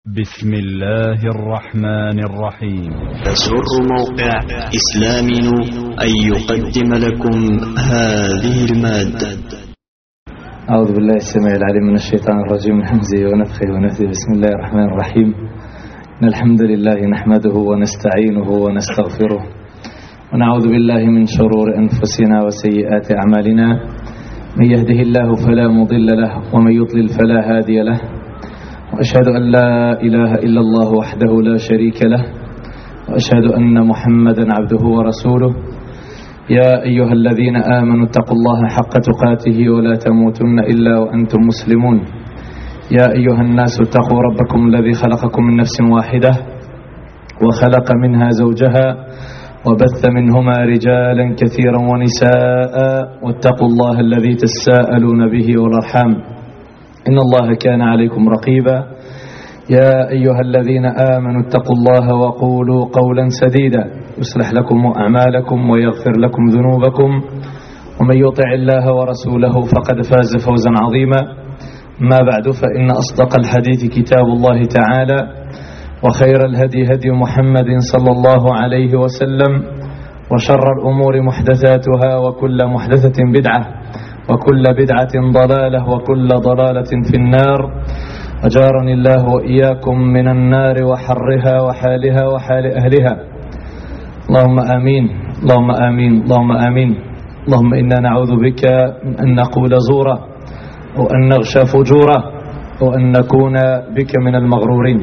بسم الله الرحمن الرحيم. يسر موقع إسلامي أن يقدم لكم هذه المادة. أعوذ بالله السميع العليم من الشيطان الرجيم من همزه ونفخه ونفثه. بسم الله الرحمن الرحيم. إن الحمد لله نحمده ونستعينه ونستغفره ونعوذ بالله من شرور أنفسنا وسيئات أعمالنا. من يهده الله فلا مضل له ومن يضلل فلا هادي له. وأشهد أن لا إله إلا الله وحده لا شريك له وأشهد أن محمدا عبده ورسوله. يا أيها الذين آمنوا اتقوا الله حق تقاته ولا تموتن إلا وأنتم مسلمون. يا أيها الناس اتقوا ربكم الذي خلقكم من نفس واحدة وخلق منها زوجها وبث منهما رجالا كثيرا ونساء واتقوا الله الذي تساءلون به والأرحام إن الله كان عليكم رقيبا. يا أيها الذين آمنوا اتقوا الله وقولوا قولا سديدا يصلح لكم أعمالكم ويغفر لكم ذنوبكم ومن يطع الله ورسوله فقد فاز فوزا عظيما. ما بعد فإن أصدق الحديث كتاب الله تعالى وخير الهدي هدي محمد صلى الله عليه وسلم وشر الأمور محدثاتها وكل محدثة بدعة وكل بدعة ضلالة وكل ضلالة في النار. أجارني الله وإياكم من النار وحرها وحالها وحال أهلها. اللهم آمين اللهم آمين اللهم آمين. اللهم إنا نعوذ بك من أن نقول زورا وأن نغشى فجورا وأن نكون بك من المغرورين.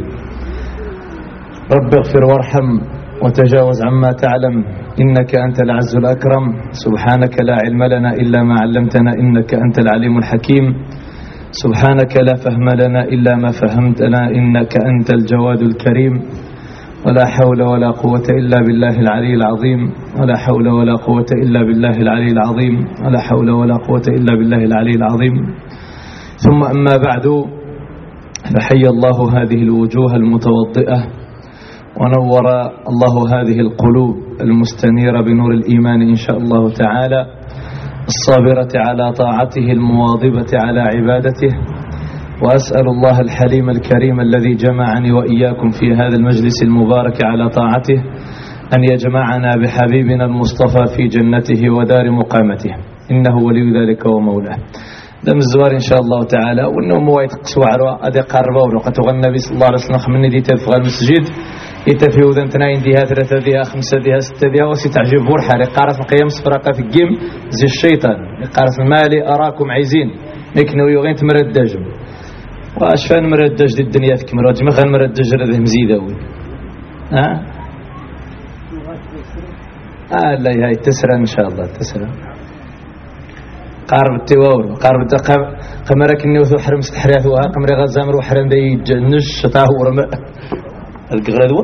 رب اغفر وارحم وتجاوز عما تعلم إنك أنت العز الأكرم. سبحانك لا علم لنا إلا ما علمتنا إنك أنت العليم الحكيم. سبحانك لا فهم لنا إلا ما فهمتنا إنك أنت الجواد الكريم. ولا حول ولا قوة إلا بالله العلي العظيم. ولا حول ولا قوة إلا بالله العلي العظيم. ولا حول ولا قوة إلا بالله العلي العظيم. ثم أما بعد، فحي الله هذه الوجوه المتوضئة ونور الله هذه القلوب المستنيرة بنور الإيمان إن شاء الله تعالى، الصابرة على طاعته المواظبة على عبادته. وأسأل الله الحليم الكريم الذي جمعني وإياكم في هذا المجلس المبارك على طاعته أن يجمعنا بحبيبنا المصطفى في جنته ودار مقامته إنه ولي ذلك ومولاه. دم الزوار إن شاء الله تعالى. وإنه موايت قسوة عروة أدي قربة ورقة النبي صلى الله عليه وسلم خمني دي تفغى المسجد يتفي وذن تناين ديها ثلاثة ديها خمسة ديها ستة ديها وستعجب بورحة لقارة مقيم سفرقة في الجيم زي الشيطان لقارة المالي أراكم عايزين لكنه يغين تمردج وأشفان مردج دي الدنيا تكمل وجمخ المردج رده مزيدة لا هاي تسرى إن شاء الله تسرى قارب التواور قارب قمرك إني وثو حرم ستحريث وها قمري غزامر وحرم دي جنش شطاه ورماء القغردوة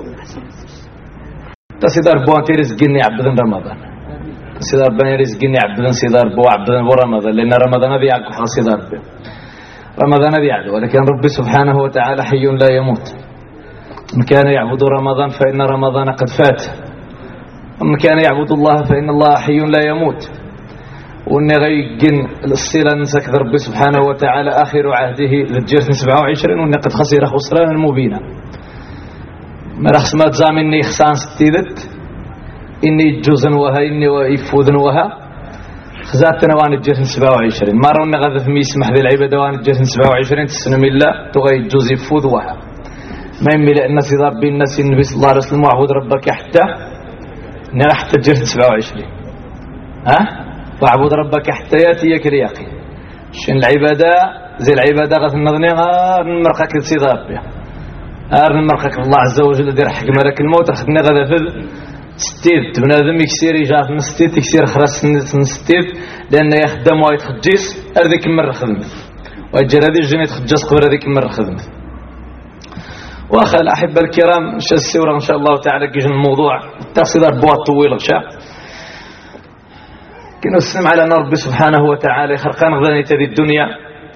تصدر بوان تيرزقني عبدن رمضان تصدر بني رزقني عبدن صدر بو عبدن رمضان لأن رمضان بيعقو حال صدر بي رمضان بيعقو. ولكن ربي سبحانه وتعالى حي لا يموت. من كان يعبد رمضان فإن رمضان قد فات ومن كان يعبد الله فإن الله حي لا يموت. وإني غيقن الصلة نسك ربي سبحانه وتعالى آخر عهده للجرس 27 وإني قد خسر خسرانا مبينا. ما رخص ما تزام إني خسان ستيدت إني جوزن وها إني ويفوذن وها خزاتنا وان الجرس 27 مرة إني غذا في يسمح ذي العبادة وان الجرس 27 تسنم الله تغي جوز يفوذ وها ما يميل أن صدار بين الناس النبي صلى الله عليه وسلم وعبود ربك حتى نرى حتى الجرس 27 وعبود ربك حتى ياتيك اليقين. شن العبادة زي العبادة غث النظني مرقك الصدار بها أرن مرقك الله عز وجل دير حق ملك الموت أخذنا غدا في ستيت بنادم يكسير يجاف من ستيت يكسير خلاص ستيت لأن يخدم ويتخجيس أرذيك مرة خدمة ويجر هذه الجنة تخجيس قبل هذيك مرة خدمة. وأخي الأحبة الكرام شا السورة إن شاء الله تعالى كيجن الموضوع تصدر بوات طويل غشا كنا نسلم على أن ربي سبحانه وتعالى خلقان غداني تذي الدنيا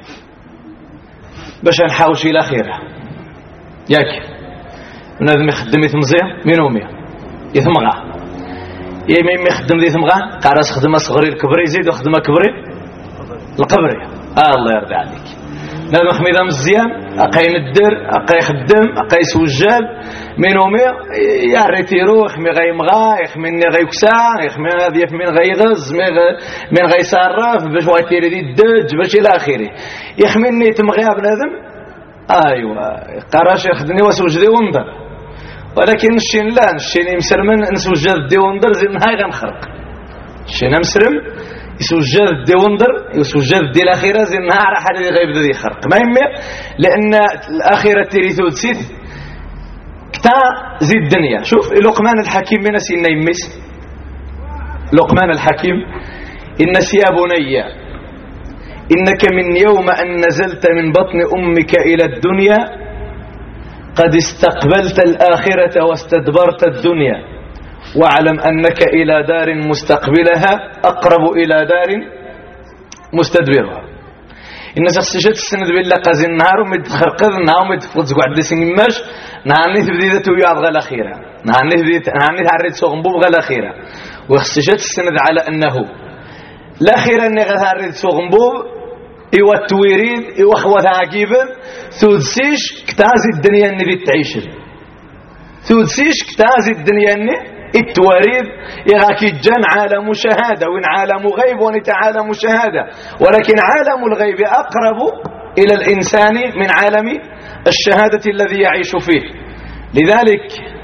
باش نحاوش إلى خيرها ياك بنادم يخدم يثمزيه من ومية يثمغا يمين يخدم ذي ثمغا قارس خدمة صغري الكبري يزيد وخدمة كبري القبري الله يرضي عليك. بنادم حميدة مزيان أقاين الدر أقاي خدم أقاي سوجال من ومي يعرف يروح من غي مغايخ من غي كسا من غي من غي غز من غي صرف باش واتير دي الدج باش إلى آخره يخمني تمغيا بنادم أيوة قراش يخدني وسوجدي ونظر ولكن الشين لا الشين مسرمن نسوجد دي ونظر زي نهاي غنخرق الشين مسرم يسوجد دي ونظر يسوجد دي الأخيرة زي نهار حد غيب ذي خرق ما يمي لأن الأخيرة تريثو تسيث كتا زي الدنيا. شوف لقمان الحكيم من سينا يمس لقمان الحكيم إن يا بني إنك من يوم أن نزلت من بطن أمك إلى الدنيا قد استقبلت الآخرة واستدبرت الدنيا واعلم أنك إلى دار مستقبلها أقرب إلى دار مستدبرها. إن شخصيات السند بالله قازي النهار ومد خرقذ النهار ومد فقدز قعد سنماش نعني تبديدة ويعض غا الأخيرة نعني تعريد سوغنبوب غا الأخيرة وخصيات السند على أنه الأخيرة أني غا سوغنبوب إيوا التويريد إيوا خوات عقيبا ثودسيش كتازي الدنيا أني بتعيش ثودسيش كتازي الدنيا أني التواريد يغاكي جان عالم شهادة وإن عالم غيب ونت عالم شهادة ولكن عالم الغيب أقرب إلى الإنسان من عالم الشهادة الذي يعيش فيه. لذلك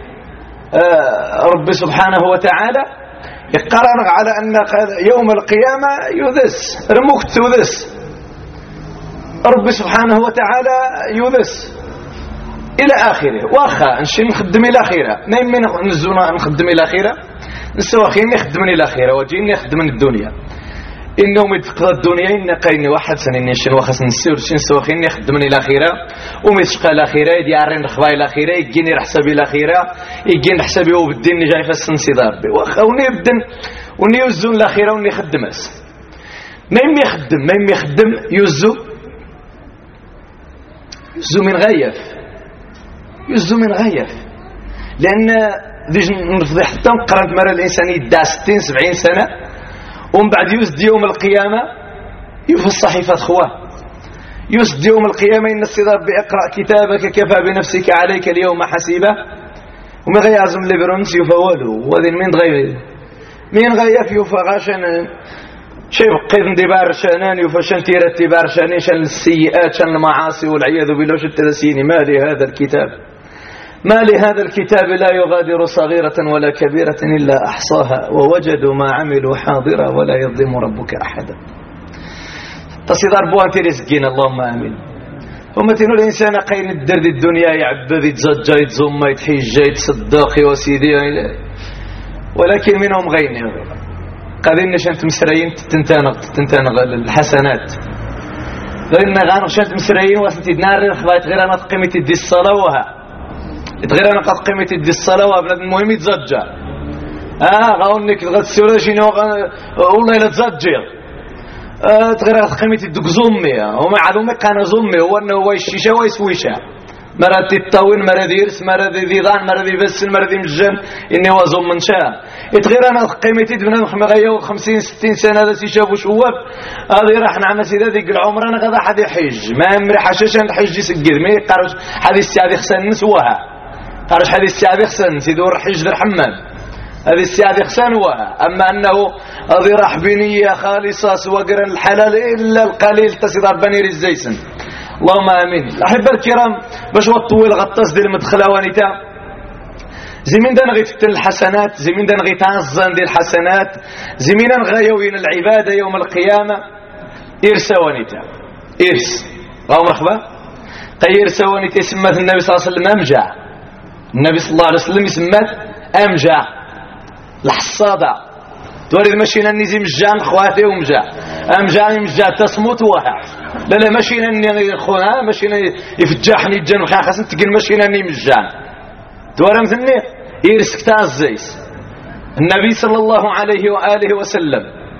رب سبحانه وتعالى يقرر على أن يوم القيامة يذس رموك تذس رب سبحانه وتعالى يذس إلى آخره واخا نشي نخدم إلى آخره نايم نزونا نخدم إلى آخره نسواخين يخدمني إلى آخره وجيني يخدمني الدنيا إنهم يتقضى الدنيا إن قايني واحد سنين نشين وخاص نسير شين سواخين يخدمني إلى آخره وميتشقى إلى آخره يديارين رخبا إلى آخره يجيني رحسابي إلى آخره يجيني حسابي وبالدين جاي فالسن صدار بي واخا ونبدن ونيوزون إلى آخره ونخدم أس نايم يخدم يوزو من غيف يزو من غير لأن نفضي حتى قرنت مرة الإنسان يدعى 60-70 سنة ومن بعد يسد يوم القيامة يوفي الصحيفة خواه يسد يوم القيامة إن الصدار بإقرأ كتابك كفى بنفسك عليك اليوم حسيبة وما غيعزم لبرونس يفولو وذين من غيف يوفى غاشن شيء قيد دبار شانان يفشن تيرت دبار شانين شان السيئات شان المعاصي والعياذ بالله التلسيني ما لهذا الكتاب لا يغادر صغيرة ولا كبيرة إلا أحصاها ووجدوا ما عملوا حاضرا ولا يظلم ربك أحدا. تصدر بوان ترزقين اللهم آمين. ومتنو الإنسان قين الدرد الدنيا يعبد يتزجى يتزم يتحيج يتصدق وسيدي ولكن منهم غير قادين نشانت مسرين تنتانغ الحسنات لأن غانغ شانت مسرين واسنتي دنار خبايت غير أنا قيمة دي الصلاة وها تغير أنا قد قيمة دي الصلاة وابناد المهم يتزجى غاونك غتسيولا شينو والله لا تزجى تغير قد قيمة الدك زمي وما عدومي كان زمي هو أنه هو الشيشة ويسويشة مرات الطاوين مرات يرس مرات ذيضان مرات يبسل مرات يمجن إني هو زم من شاء يتغير أنا قيمة بنادم خمغيو 50-60 سنة هذا سيشاف وشواب هذا راح نعمل سيدا ذيك العمر أنا غدا حد يحج ما يمري حشاشا الحج يسجد ما يقارش حد يستعدي خسن نسوها قارش حد يستعدي خسن سيدور حج ذا الحمام هذه استعدي خسن وها أما أنه هذه راح بنية خالصة سوقر الحلال إلا القليل تصدر بنير الزيسن اللهم آمين. أحب الكرام باش وطول غطاس دي المدخلة وانيتا زمين دان غيتفتن الحسنات زمين دان غيتعزن دي الحسنات زمين غيوين العبادة يوم القيامة إرسا وانيتا إرس غاو مرحبا إرسا وانيتا سمات النبي صلى الله عليه وسلم أمجع النبي صلى الله عليه وسلم سمات أمجع الحصادة تورد ماشينا نيزي مجان خواتي ومجا امجاني مجا تصمت وها لا ماشينا ني خونا ماشينا يفجحني الجن وخا خاصن تقل ماشينا ني مجان تورد مثني يرسك تاع الزيس النبي صلى الله عليه واله وسلم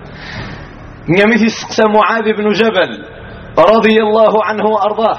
نيمتي سقسى معاذ بن جبل رضي الله عنه وارضاه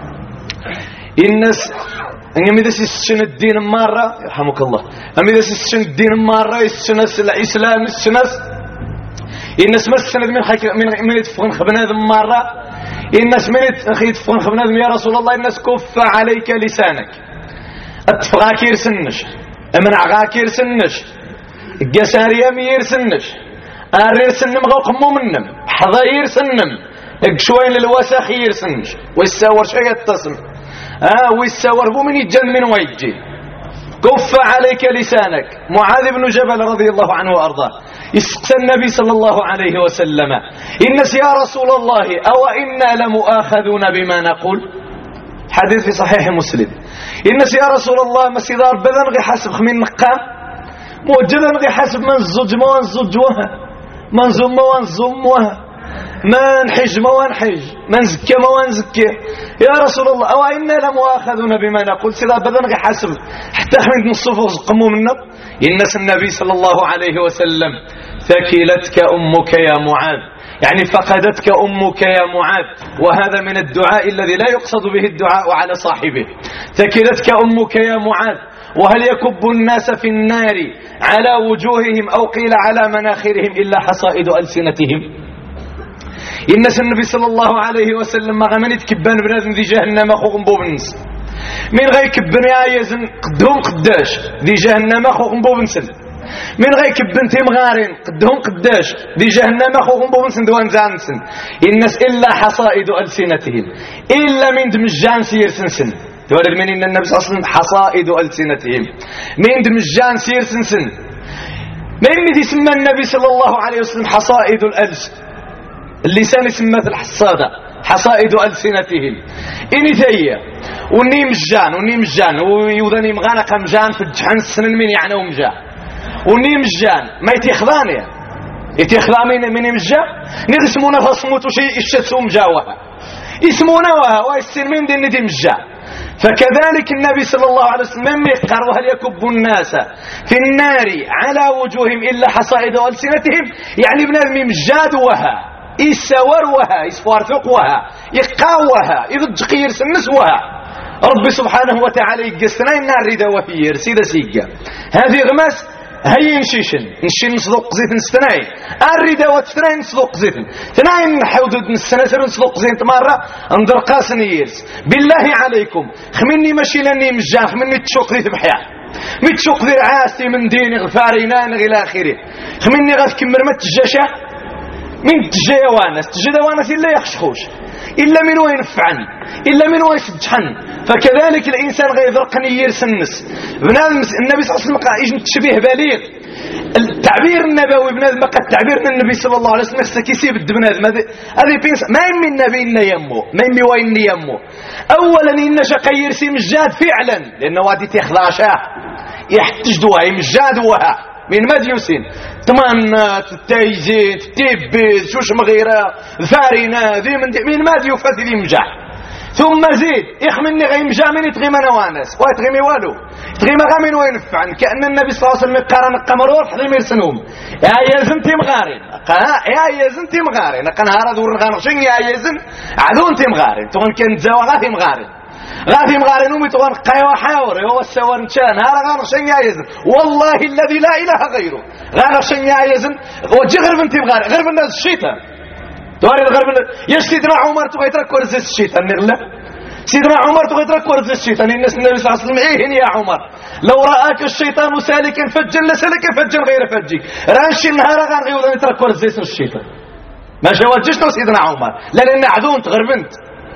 الناس إذا سيستشن الدين مرة يرحمك الله إذا سيستشن الدين مرة يستشن الإسلام يستشن الناس ما سيستشن من يتفقن خبنا ذم مرة الناس من يتفقون خبنادم يا رسول الله الناس كف عليك لسانك اتفغا كيرسنش امنع غا كيرسنش الجسار يمير سنش ارير سنم غو قمو منم حضاير سنم اقشوين للوسخ يرسنش ويساور شيء يتصم ويساور بو من يجن من ويجي كف عليك لسانك. معاذ بن جبل رضي الله عنه وارضاه يسقى النبي صلى الله عليه وسلم الناس يا رسول الله او انا لمؤاخذون بما نقول. حديث في صحيح مسلم. الناس يا رسول الله مسيدار بدن غي حسب خمين مقام موجدا غي حسب من الزوج ما ونزوجوها من زم ما ونزموها ما نحج ما ونحج ما نزكي ما ونزكي. يا رسول الله او انا لمؤاخذون بما نقول سيدار بدن غي حسب حتى خمين نصفو زقموا منا. الناس النبي صلى الله عليه وسلم ثكلتك امك يا معاذ يعني فقدتك امك يا معاذ. وهذا من الدعاء الذي لا يقصد به الدعاء على صاحبه. ثكلتك امك يا معاذ. وهل يكب الناس في النار على وجوههم او قيل على مناخرهم الا حصائد السنتهم. الناس النبي صلى الله عليه وسلم ما غمنت كبان بنادم ذي جهنم اخوهم بوبنس من غير كبن يا يزن قدهم قداش ذي جهنم اخوهم بوبنسن من غير كبن تيمغارين قدهم قداش ذي جهنم اخوهم بوبنسن دوان زانسن. الناس الا حصائد السنتهم الا من دمجان سير سنسن تورد من ان النبي صلى الله عليه وسلم حصائد السنتهم من دمجان سير سنسن. من يسمى النبي صلى الله عليه وسلم حصائد الالسن اللسان يسمى الحصاده حصائد السنتهم. اني ثيه وني مجان ويوذني مغانق مجان في الجحن السنن من يعني ومجان وني مجان ما يتخضاني من مجان نرسمونا فصموتو شيء الشتسو مجاوها اسمونا ويسن من دي مجان. فكذلك النبي صلى الله عليه وسلم يقر وهل يكب الناس في النار على وجوههم الا حصائد السنتهم يعني بنادم مجاد وها يسور وها يسفارثق وها يقاوها يضجقير سنس وها. رب سبحانه وتعالى يقسنا النار ريدا وفير سيدا سيقا هذه غماس هي نشي نصدق زيت نستناي الريدا وتستناي نصدق زيت تناي نحودد نستناسر نصدق زيت مرة انظر قاسن ييرس. بالله عليكم خمني ماشي لاني مجان خمني تشوق ذي بحياة متشوق ذي رعاستي من ديني غفارينان الى اخره خمني غاث كمر ما تجاشا من تجي وانس إلا يخشخوش إلا من وين فعن إلا من وين سجحن. فكذلك الإنسان غير ذرقني يرسنس النبي صلى الله عليه وسلم قال تشبيه بليغ. التعبير النبوي بنادم بقى التعبير من النبي صلى الله عليه وسلم خصك يسيب بنادم هذه بينس ما يمي النبي إلا يمه ما يمي وين يمه. أولا إن شقي يرسي مجاد فعلا لأنه وادي تخضع شاه يحتج دواء مجاد وها من مديوسين تمنات التايزين تيبز شوش مغيرة ثارينا ذي من ماديو فتذي مجاح ثم زيد يخمني غي مجامين يتغيم انا وانس ويتغيمي والو يتغيم غامين وينفعن كأن النبي صلى الله عليه وسلم قارن القمرور حضيم يرسنهم يا يزنتي مغارين يا يزنتي مغارين قنهار دور غانشين يا يزن عدون تي مغارين تغن كنت زواغاتي مغارين غادي مغارين ومتوان قيوا حاور هو السوان كان هذا غانشين يا يزن والله الذي لا اله غيره غانشين يا يزن وجه غير بنتي مغارين غير بالناس الشيطان تواري الغرب يا سيدنا عمر تبغى يترك ورز الشيطان نغلا سيدنا عمر تبغى يترك ورز الشيطان الناس النبي صلى الله عليه وسلم ايه يا عمر لو راك الشيطان سالكا فجا لسلك فجا غير فجي رانشي النهار غان غير يترك ورز الشيطان ما جاوجش سيدنا عمر لان عدون غربنت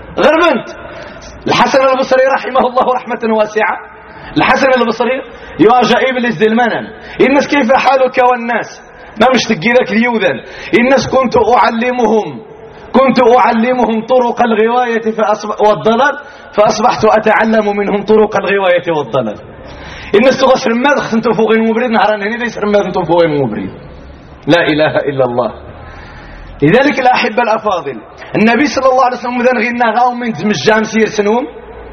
الحسن البصري رحمه الله رحمة واسعة. الحسن البصري يواجه إبليس ذي المنن الناس كيف حالك والناس ما مش تجيلك اليوذن الناس كنت أعلمهم طرق الغواية والضلال فأصبحت أتعلم منهم طرق الغواية والضلال. الناس تغسر ماذا خنتوا فوق المبريد نهران هني ليس ماذا خنتوا فوق المبريد لا إله إلا الله. لذلك الأحبة الأفاضل النبي صلى الله عليه وسلم ذن غينا غاو من مجام سير سنوم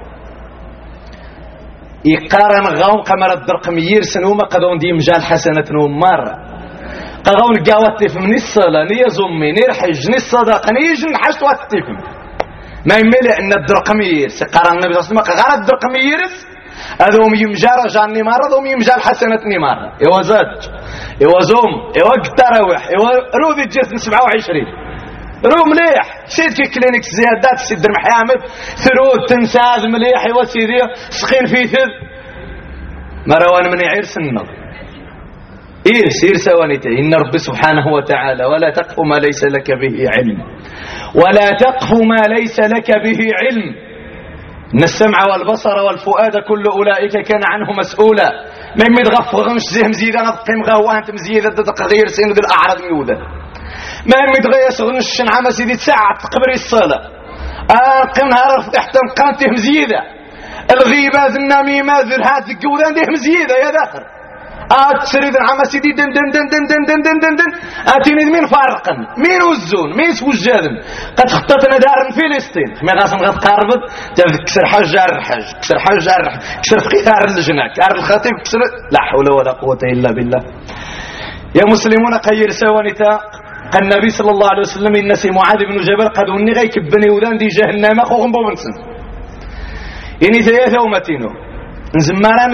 يقارن غاو قمر الدرقم يير سنوم قدون دي مجال حسنة نوم مرة قدون قاوة تفم نصلا نيا زمي نرحج نصدق نيجن حشت واتفم ما يملئ ان الدرقم يير سقارن النبي صلى الله عليه وسلم قال الدرقم ييرس هذوم يمجار جاني مرة هذوم يمجال حسنتني مرة إيوا زج إيوا زوم إيوا قتراوح إيوا رودي الجسم 27 رو مليح سيد كي كلينيك زيادات سيد المحامد ثرود تنساز مليح وسيدي سخين في ثل مروان من يعير سنة سير سوانيته إن رب سبحانه وتعالى ولا تقف ما ليس لك به علم ولا تقف ما ليس لك به علم إن السمع والبصر والفؤاد كل أولئك كان عنه مسؤولا من متغف غمش زي مزيدة غفقيم غوانت مزيدة تغيير سين ذي الأعراض ميودة ما متغير غنش شنعمة سيدي ساعة تقبري الصلاة قم نهار احتم قانته مزيدة الغيبات النميمات ذرهات الجودان ديه مزيدة يا داخل تسريد العمى سيدي دن دن دن دن دن دن دن دن دن اتيني مين فارقا مين وزون مين سوجادن قد خططنا دار فلسطين مي غاسن غتقاربت تكسر حجر الحج كسر حجر كسر قطار اللجنة كار الخطيب كسر لا حول ولا قوة الا بالله يا مسلمون قير سوانتا قال النبي صلى الله عليه وسلم إن سي معاذ بن جبل قد وني غيكبني ودان دي جهنم خوهم بومنسن يعني ثلاثة ومتينو نزماران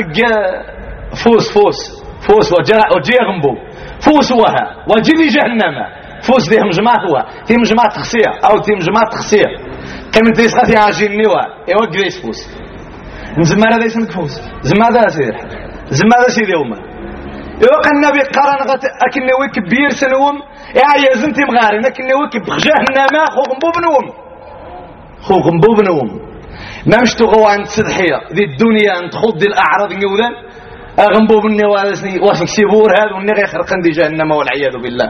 فوس وجي غنبو فوس وها وجي دي جهنم فوس دي مجمع هو تي مجمع تخسير او تي مجمع تخسير قيمة دي سقاتي عاجين نوا ايوا كريس فوس نزمارا دي سمك فوس زمارا سير زمارا سيدي هما يوقع النبي قرن اكن ويك بير سنوم يا زنتي مغاري لكن ويك بجهنم خوكم بوبنوم ما مش تغوا عند تضحيه ذي الدنيا ان تخض الاعراض نيودان اغنبو بني واسك سيبور هذا وني غيخرق عندي جهنم والعياذ بالله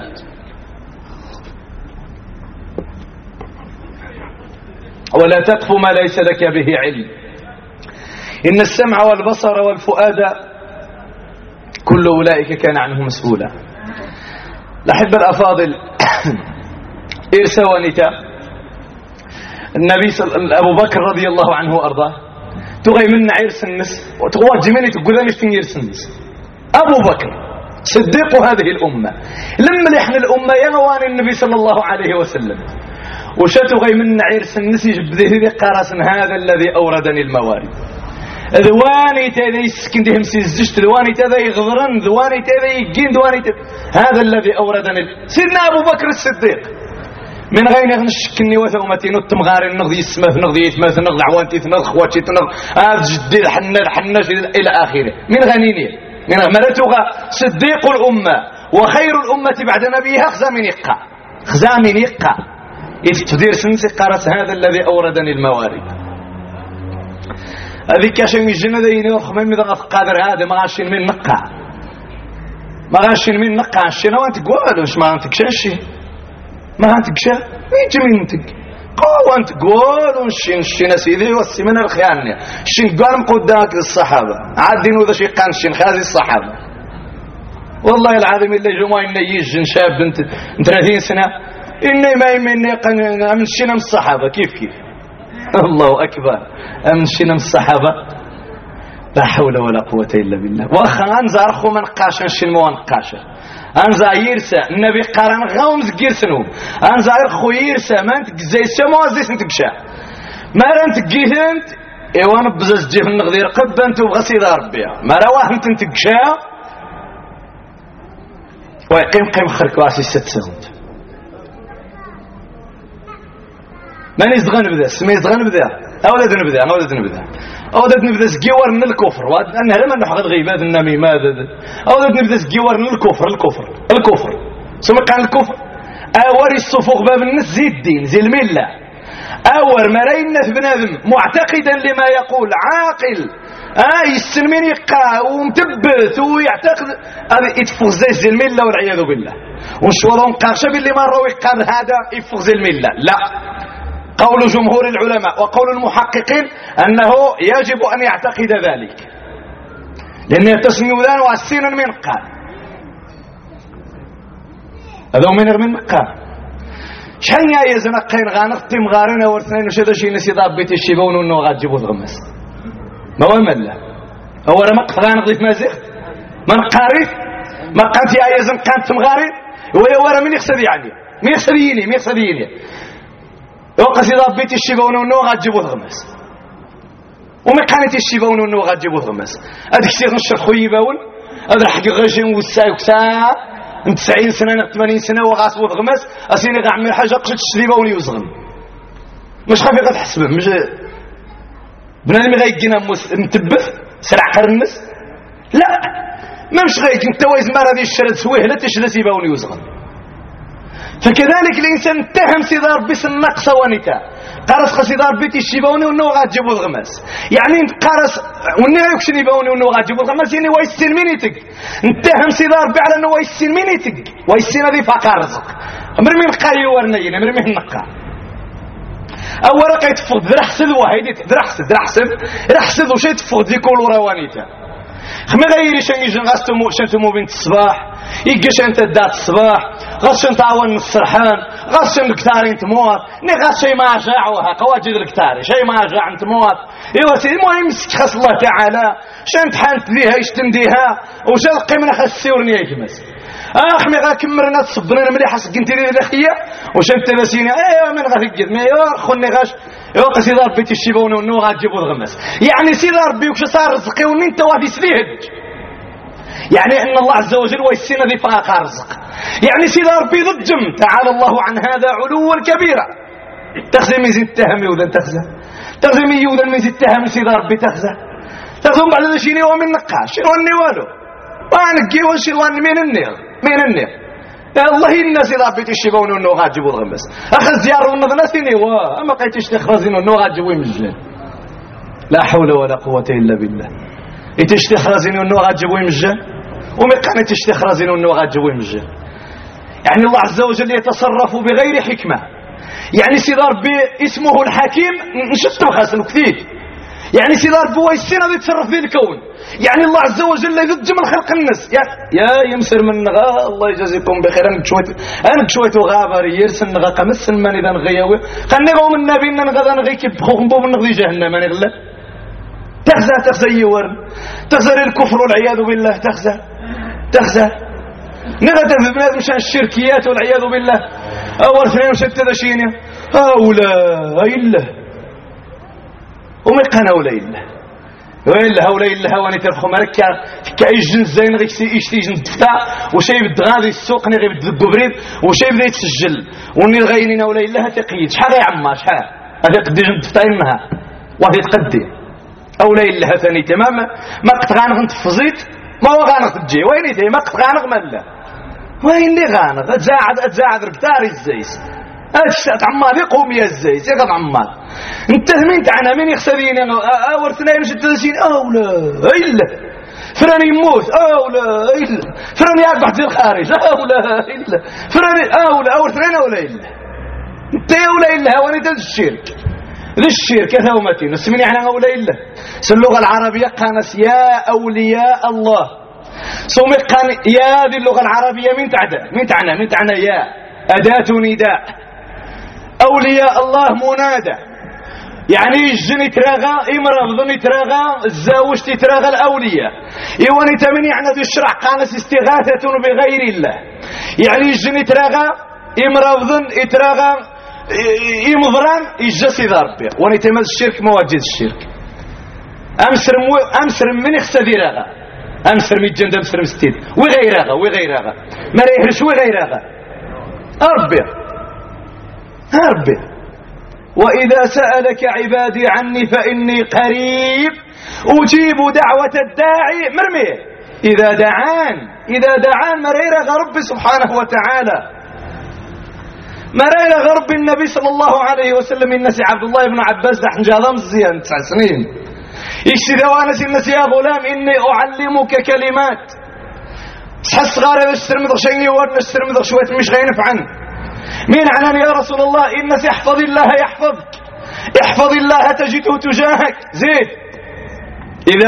ولا تقف ما ليس لك به علم ان السمع والبصر والفؤاد كل أولئك كان عنه مسؤولا لحب الأفاضل إرسى ونتا النبي أبو بكر رضي الله عنه وأرضاه تغي من عرس النس وتغوى جميني تقول مش تنيرس النس أبو بكر صديق هذه الأمة لما لحن الأمة يغوان النبي صلى الله عليه وسلم وشتغي من عرس النس يجب ذي قارس هذا الذي أوردني الموارد ذواني تذي يسكن دهم سيزجت ذواني تذي يغضرن ذواني تذي يجين ذواني تذي هذا الذي أوردني سيدنا أبو بكر الصديق من غير نشكني وثومتي نط مغاري نغضي يسمث نغضي يتمث نغض عوانتي نغض خواتي نغض جدي الحناش إلى آخره من غنيني من مرتغى صديق الأمة وخير الأمة بعد نبيها خزامين يقع يتدير سنسي قارس هذا الذي أوردني الموارد هذيك كاشين من الجنة ديني وخمين ماذا قادر هذا ما غاشين من نقع الشينا وانت قوالوش ما انتك شاشي ما انتك شا يجي من انتك وانت قوالوش الشينا سيدي واسي من الخيانة الشين قال مقدامك الصحابة عادين وذا شي قان الشين خازي الصحابة والله العظيم اللي جمعي انه يجن شاب بنت 30 سنة اني ما يمني من الشينا من الصحابة كيف الله أكبر أمشينا من الصحابة لا حول ولا قوة إلا بالله وأخا أنزا أرخو من قاشا شنمو نقاشا أنزا يرسى النبي قارن غومز جيرسنو أنزا أرخو يرسى ما أنت زي السماء زي سنتكشا ما أنت جيهنت إيوان بزاز جيه النغذير قب أنت وغسيد ربيا ما رواه أنت تكشا ويقيم قيم خرك واسي 6 سنوات ما نزغن بذا سميزغن بذا أولاد نبذا سجيور من الكفر وأن لما نحقد غيبات النميمات أولاد نبذا سجيور من الكفر ثم كان الكفر أوري الصفوق باب الناس زي الدين زي الملة أور مرينا بنادم معتقدا لما يقول عاقل يستلمين يقع ومتبت ويعتقد هذا يتفوق زي الملة والعياذ بالله ونشوضون قارشة باللي مرة ويقال هذا يفوق زي الملة لا قول جمهور العلماء وقول المحققين أنه يجب أن يعتقد ذلك لأن يتسمي ذان واسينا من قال هذا من قال شحال يا زنقين غانقتي مغارنا ورثنين وشذا شي نسي ضابيت الشيبون وانه غاتجيبو الغمس ما هو ملا هو رمق غانق ضيف مازيغ من قاريف ما قانت يا زنقانت مغارين ويا ورا من يقصد يعني مين يقصديني وقت ضابيت الشيبون وانه غاتجيبو الغمس وما قانت الشيبون وانه غاتجيبو الغمس هذيك شي نشر خويا باول هذا حق غشيم والسايق ساعه 90 سنة 80 سنة وغاسود غمس أسيني غعمل حاجة قشت الشريبة ولي يوزغم مش خافي غتحسبه مش بنادم غيجينا متبث سرع قرنس لا ما مش غيجي انت وايز مرة دي الشرد سويه لا تشرد سيبا ولي يوزغم. فكذلك الإنسان اتهم سيدي ربي النقص ونتا قارس سيدي ربي تيشيبوني ونو غاتجيبو الغماس يعني قارس وني غيكشني باوني ونو غاتجيبو الغماس يعني ويسين مينيتك اتهم سيدي ربي على انه ويسين مينيتك ويسين هذه فقار رزق امر من قاي ورنين امر من نقا اول راه كيتفض درحسد واحد درحسد وشي تفض يكون روانيته خما غيري شنو غاستمو شنتمو بنت الصباح يجيش انت دات الصباح غاش انت عوان السرحان غاش الكتاري انت موت ني غاش شي ما جاعوها قواجد الكتاري شي ما جاع انت موت ايوا سيدي المهم مسك خاص الله تعالى شنت حانت ليها يشتنديها وش القيمه خاص سيورني يجمس اخمي غا كمرنا تصبرنا مليح حسك انت لي الاخيه وش انت نسينا ايوا من غتقد ما ايوا خوني غاش ايوا سيدي ربي تشيبون ونو غتجيبوا الغمس يعني سيدي ربي وش صار رزقي وني انت واحد يسليهج يعني ان الله عز وجل ويسينا ذي فاقا رزق يعني سيدي ربي ضجم تعالى الله عن هذا علوا كبيرا تخزي ميزي التهم يوذن تخزى تخزي مي يوذن ميزي التهم سيدي ربي تخزى تخزم بعد ذا شيني ومن نقاش شنو اني والو وانقي وشنو ان من النير الله الناس سيدي ربي تشيبون انه غاتجيبوا الغمس اخذ زيار ونظنا سيني ما بقيتش تخرزين انه غاتجيبوا مجان لا حول ولا قوه الا بالله يتشتخرزين انه غاتجيبوا مجان وما كان يتشتخرزين انه غاتجيبوا مجان يعني الله عز وجل يتصرف بغير حكمه يعني سيدي ربي اسمه الحكيم نشط بخاسن كثير يعني سيدي ربي هو السنه اللي يتصرف في الكون يعني الله عز وجل يذجم الخلق الناس يا يمسر من غا الله يجازيكم بخير انا شويه غابر يرسن غا قمس من اذا غياوي خنيغو من النبي ان غدا نغيك بخوم من نغدي جهنم انا غلا تخزى يورن تخزى الكفر والعياذ بالله تخزى نغدا في بلاد مشان الشركيات والعياذ بالله اول اثنين وشتى شيني هؤلاء الا وما كان هؤلاء الا هواني ترخو مركا كايجن زين غيك يشتيجن دفتا وشي بد غادي السوق ني غير بد بريد وشي بدا يتسجل وني غاينين ولا الا تقيد شحال يا عمار شحال هذا قديش دفتا انها واحد تقدي اولا الا ثاني تمام ما قد غانغ نتفزيت ما هو غانغ تجي وين يدي ما قد غانغ مالا وين اللي غانغ اتزاعد ركتاري الزيس اشتات عمار يقوم يا الزيس يا عمار انت مين تاعنا مين يخسرين اورثنا مشت 30 اولا الا فراني يموت اولا الا فراني يربح في الخارج اولا الا فراني اولا اورثنا ولا الا انت ولا الا هواني ذا الشرك ثومتين اسمني احنا اولا الا اللغه العربيه قانس يا اولياء الله سومي قان يا هذه اللغه العربيه من تعنى يا اداه نداء اولياء الله منادى يعني الجن تراغى امرض تراغى الزاوج تراغى الاولياء ايواني تمني يعني الشرع قانس استغاثه بغير الله يعني الجن تراغى امرض تراغى يمضران يجسد ربي واني تمز الشرك مواجد الشرك امسر من يخسديرها امسر من جند امسر مستيد وغيرها ما يهرش وغيرها ربي واذا سالك عبادي عني فاني قريب اجيب دعوه الداعي مرمي اذا دعان مريرة ربي سبحانه وتعالى مرينا غرب النبي صلى الله عليه وسلم الناس عبد الله بن عباس ده حنجاله مزيان 9 سنين يشتي دوانس الناس يا غلام إني أعلمك كلمات تحس صغار يسترمض شيني ورنا يسترمض شوية مش غينف عنه مين عنان يا رسول الله الناس احفظ الله يحفظك احفظ الله تجده تجاهك زيد إذا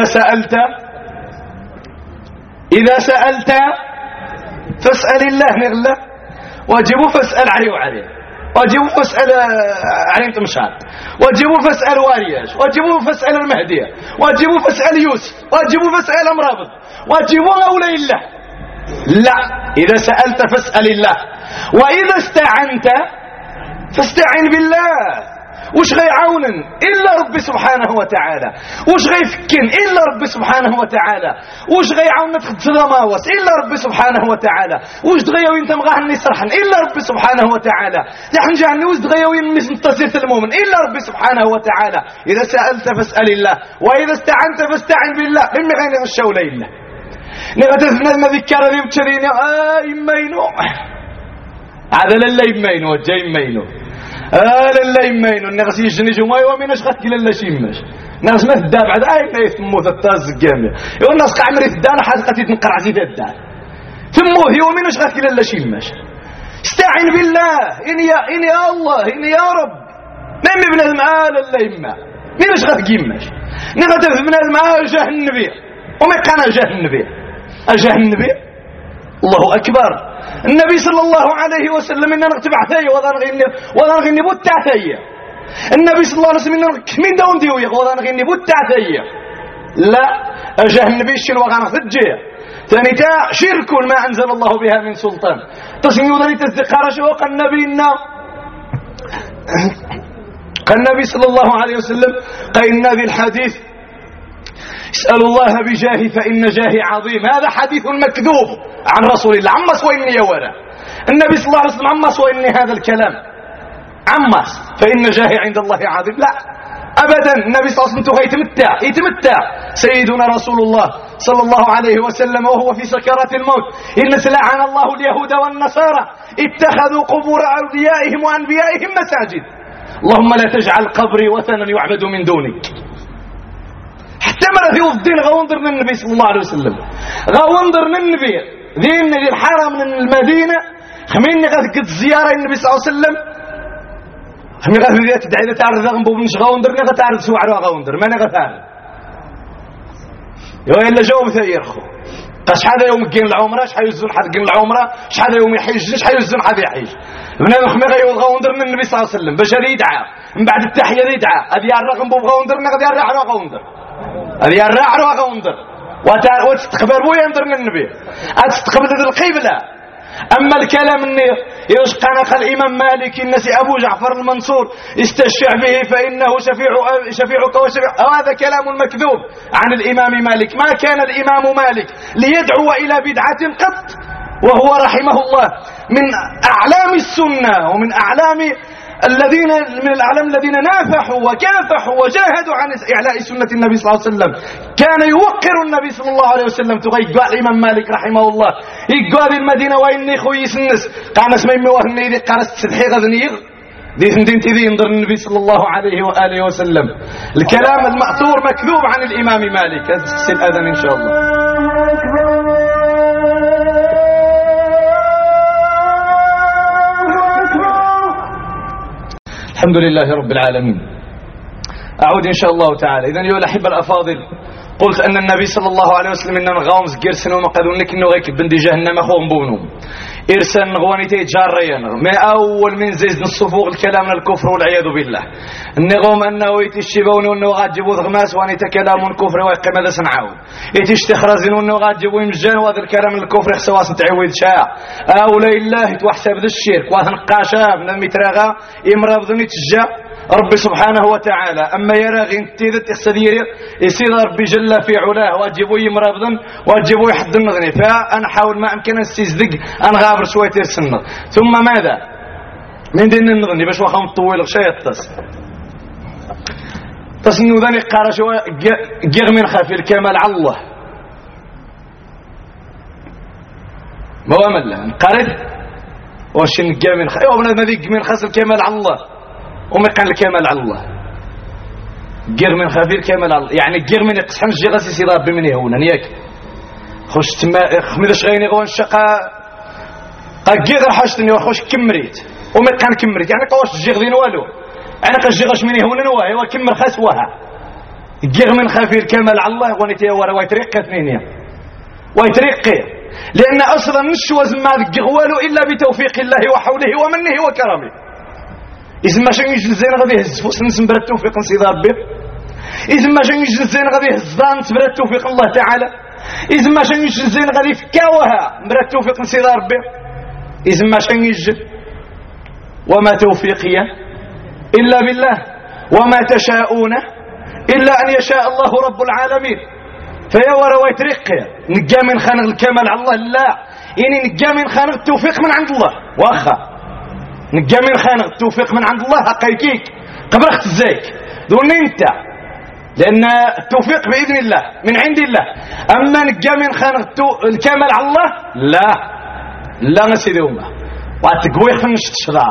سألت فاسأل الله نغلة واجبوا فاسأل عليه واجبوا فاسأل عليه تمشاد واجبوا فاسأل وارياش واجبوا فاسأل المهدية واجبوا فاسأل يوسف واجبوا فاسأل امرابط واجبوا أولي الله لا إذا سألت فاسأل الله وإذا استعنت فاستعن بالله واش غيعاونن الا ربي سبحانه وتعالى، واش غيفكن الا ربي سبحانه وتعالى، واش غيعاوننا تخدم الماوس الا ربي سبحانه وتعالى، واش دغياوي انت مغاهني صرحن الا ربي سبحانه وتعالى، لحن جاني واش دغياوي نتصير المؤمن الا ربي سبحانه وتعالى. اذا سالت فاسال الله واذا استعنت فاستعن بالله. لم غير الشاو لله نغتذنا ما ذكر لي بترينا يمينو هذا لا يمينو جاي يمينو لا يمينو نغسي يجني جماي ومن اش غتقول لا شيماش ناس ما تدا بعد ما يتمو تاز كامل يقول الناس قعمري تدان حلقتي تنقر عزيز الدار ثم هي ومن اش غتقول لا شيماش. استعن بالله ان يا الله ان يا رب ما ابن المال لا يما من اش غتقيماش نغتذ من المال جاه النبي وما كان جاه النبي أجاه النبي الله أكبر النبي صلى الله عليه وسلم إننا نتبع ثايا وضا نغني بوتا ثايا النبي صلى الله عليه وسلم إننا من دون ديويق وضا نغني بوتا ثايا لا أجاه النبي الشير وغانا ثجيه ثاني تا شرك ما أنزل الله بها من سلطان تصمي وضاني تزدقار شوق النبي إنا قال النبي صلى الله عليه وسلم قيلنا بالحديث اسأل الله بجاهي فإن جاهي عظيم. هذا حديث مكذوب عن رسول الله. عمس وإني يا ورا النبي صلى الله عليه وسلم عمس وإني هذا الكلام عمس فإن جاهي عند الله عظيم. لا أبدا النبي صلى الله عليه وسلم يتمتع سيدنا رسول الله صلى الله عليه وسلم وهو في سكرات الموت إن لعن الله اليهود والنصارى اتخذوا قبور أوليائهم وأنبيائهم مساجد. اللهم لا تجعل قبري وثنا يعبد من دونك. حتى مرة في الدين غوندر من النبي صلى الله عليه وسلم غوندر من النبي دين الحرم من المدينة خمين غتقد زيارة النبي صلى الله عليه وسلم خمين غتقد تدعي إذا تعرض ذنبه بنش غوندر غتعرض سوعر وغوندر ما نغتعرض يو إلا جاوب ثير خو شحال يوم كين العمرة شحال يوزن حد كين العمرة شحال يوم يحج شحال يوزن حد يحج بنادم خمين غوندر من النبي صلى الله عليه وسلم باش يدعى من بعد التحية يدعى هذه الرقم بو غوندر نغدي الرعر وغوندر هذه الرعر وغوندر وتستقبل بو ينظر من النبي تستقبل القبلة. أما الكلام اني يشقنق الإمام مالك الناس أبو جعفر المنصور استشفع به فإنه شفيعك وشفيع هذا كلام مكذوب عن الإمام مالك. ما كان الإمام مالك ليدعو إلى بدعة قط وهو رحمه الله من أعلام السنة ومن أعلام الذين نافحوا وكافحوا وجاهدوا عن إعلاء سنة النبي صلى الله عليه وسلم. كان يوقر النبي صلى الله عليه وسلم تغيق الإمام مالك رحمه الله يقال المدينة وإني خوي سنس قال اسمي موهني ذي قال استدحي غذنيغ ذي سندين تذي ينظر النبي صلى الله عليه وآله وسلم. الكلام المأثور مكذوب عن الإمام مالك. هذا الأذن إن شاء الله. الحمد لله رب العالمين. أعود إن شاء الله تعالى. إذن يا الأحبة الأفاضل قلت أن النبي صلى الله عليه وسلم إننا غامز جرسن وما قدونك إنه غيك بندي جهنم أخوهم بونهم إرسان غوانيتي جاريا ما أول من زيز الصفوق الكلام الكفر والعياذ بالله النغوم أنه يتشبون وأنه غاجبوا ضغماس وأنه كلام كفر ويقيم هذا سنعاون يتشتخرزين وأنه غاجبوا يمجان وهذا الكلام الكفر سواس تعويد شاء أولى الله توحسب ذا الشرك وهذا نقاشا من المتراغا إمرض نتجا ربي سبحانه وتعالى. أما يراغي انتذت إخسديري يصير ربي جل في علاه واجبوا يمرضن واجبوا يحد النظني. فأنا حاول ما أمكن أستيزدق أنا غابر شوية ترسنه ثم ماذا من دين النظني باش وخام طويل شيء تصنو ذني قارة شوية جيغ من خافي الكمال على الله ما هو ملا قارد وشن جيغ من خافي وابن ذنك من خاص الكمال على الله وما كان الكمال على الله جير من خفير كمال على الله يعني جير من يقصحن الجغاس يصير ربي من يهونا نياك خوش تما خمدش غيني غوان شقا قاجير حاجتني وخوش كمريت وما كان كمريت يعني قواش الجيغ ذين والو يعني قاجيغاش من يهونا نواه هو كمر خسوها جير من خفير كمال على الله وانتي ورا ويتريق اثنين ويتريق لان اصلا نشوز ما والو الا بتوفيق الله وحوله ومنه وكرمه. إذا ما شان يجلس زين غادي يهز فوق سنس برا التوفيق نصيد ربي. إذا ما شان يجلس زين غادي يهز ضانت برا التوفيق الله تعالى. إذا ما شان يجلس زين غادي يفكاوها برا التوفيق نصيد ربي. إذا ما شان يجلس وما توفيقية إلا بالله وما تشاءون إلا أن يشاء الله رب العالمين. فيا ورواية رقية نجا من خانق الكمال على الله لا يعني نجا من خانق التوفيق من عند الله واخا نجا من خانق التوفيق من عند الله حقيقيك قبل اخت الزيك دون انت لأن التوفيق بإذن الله من عند الله. أما نجا من خانق الكمال على الله لا نسيدي وما واتقوي خنش الشغال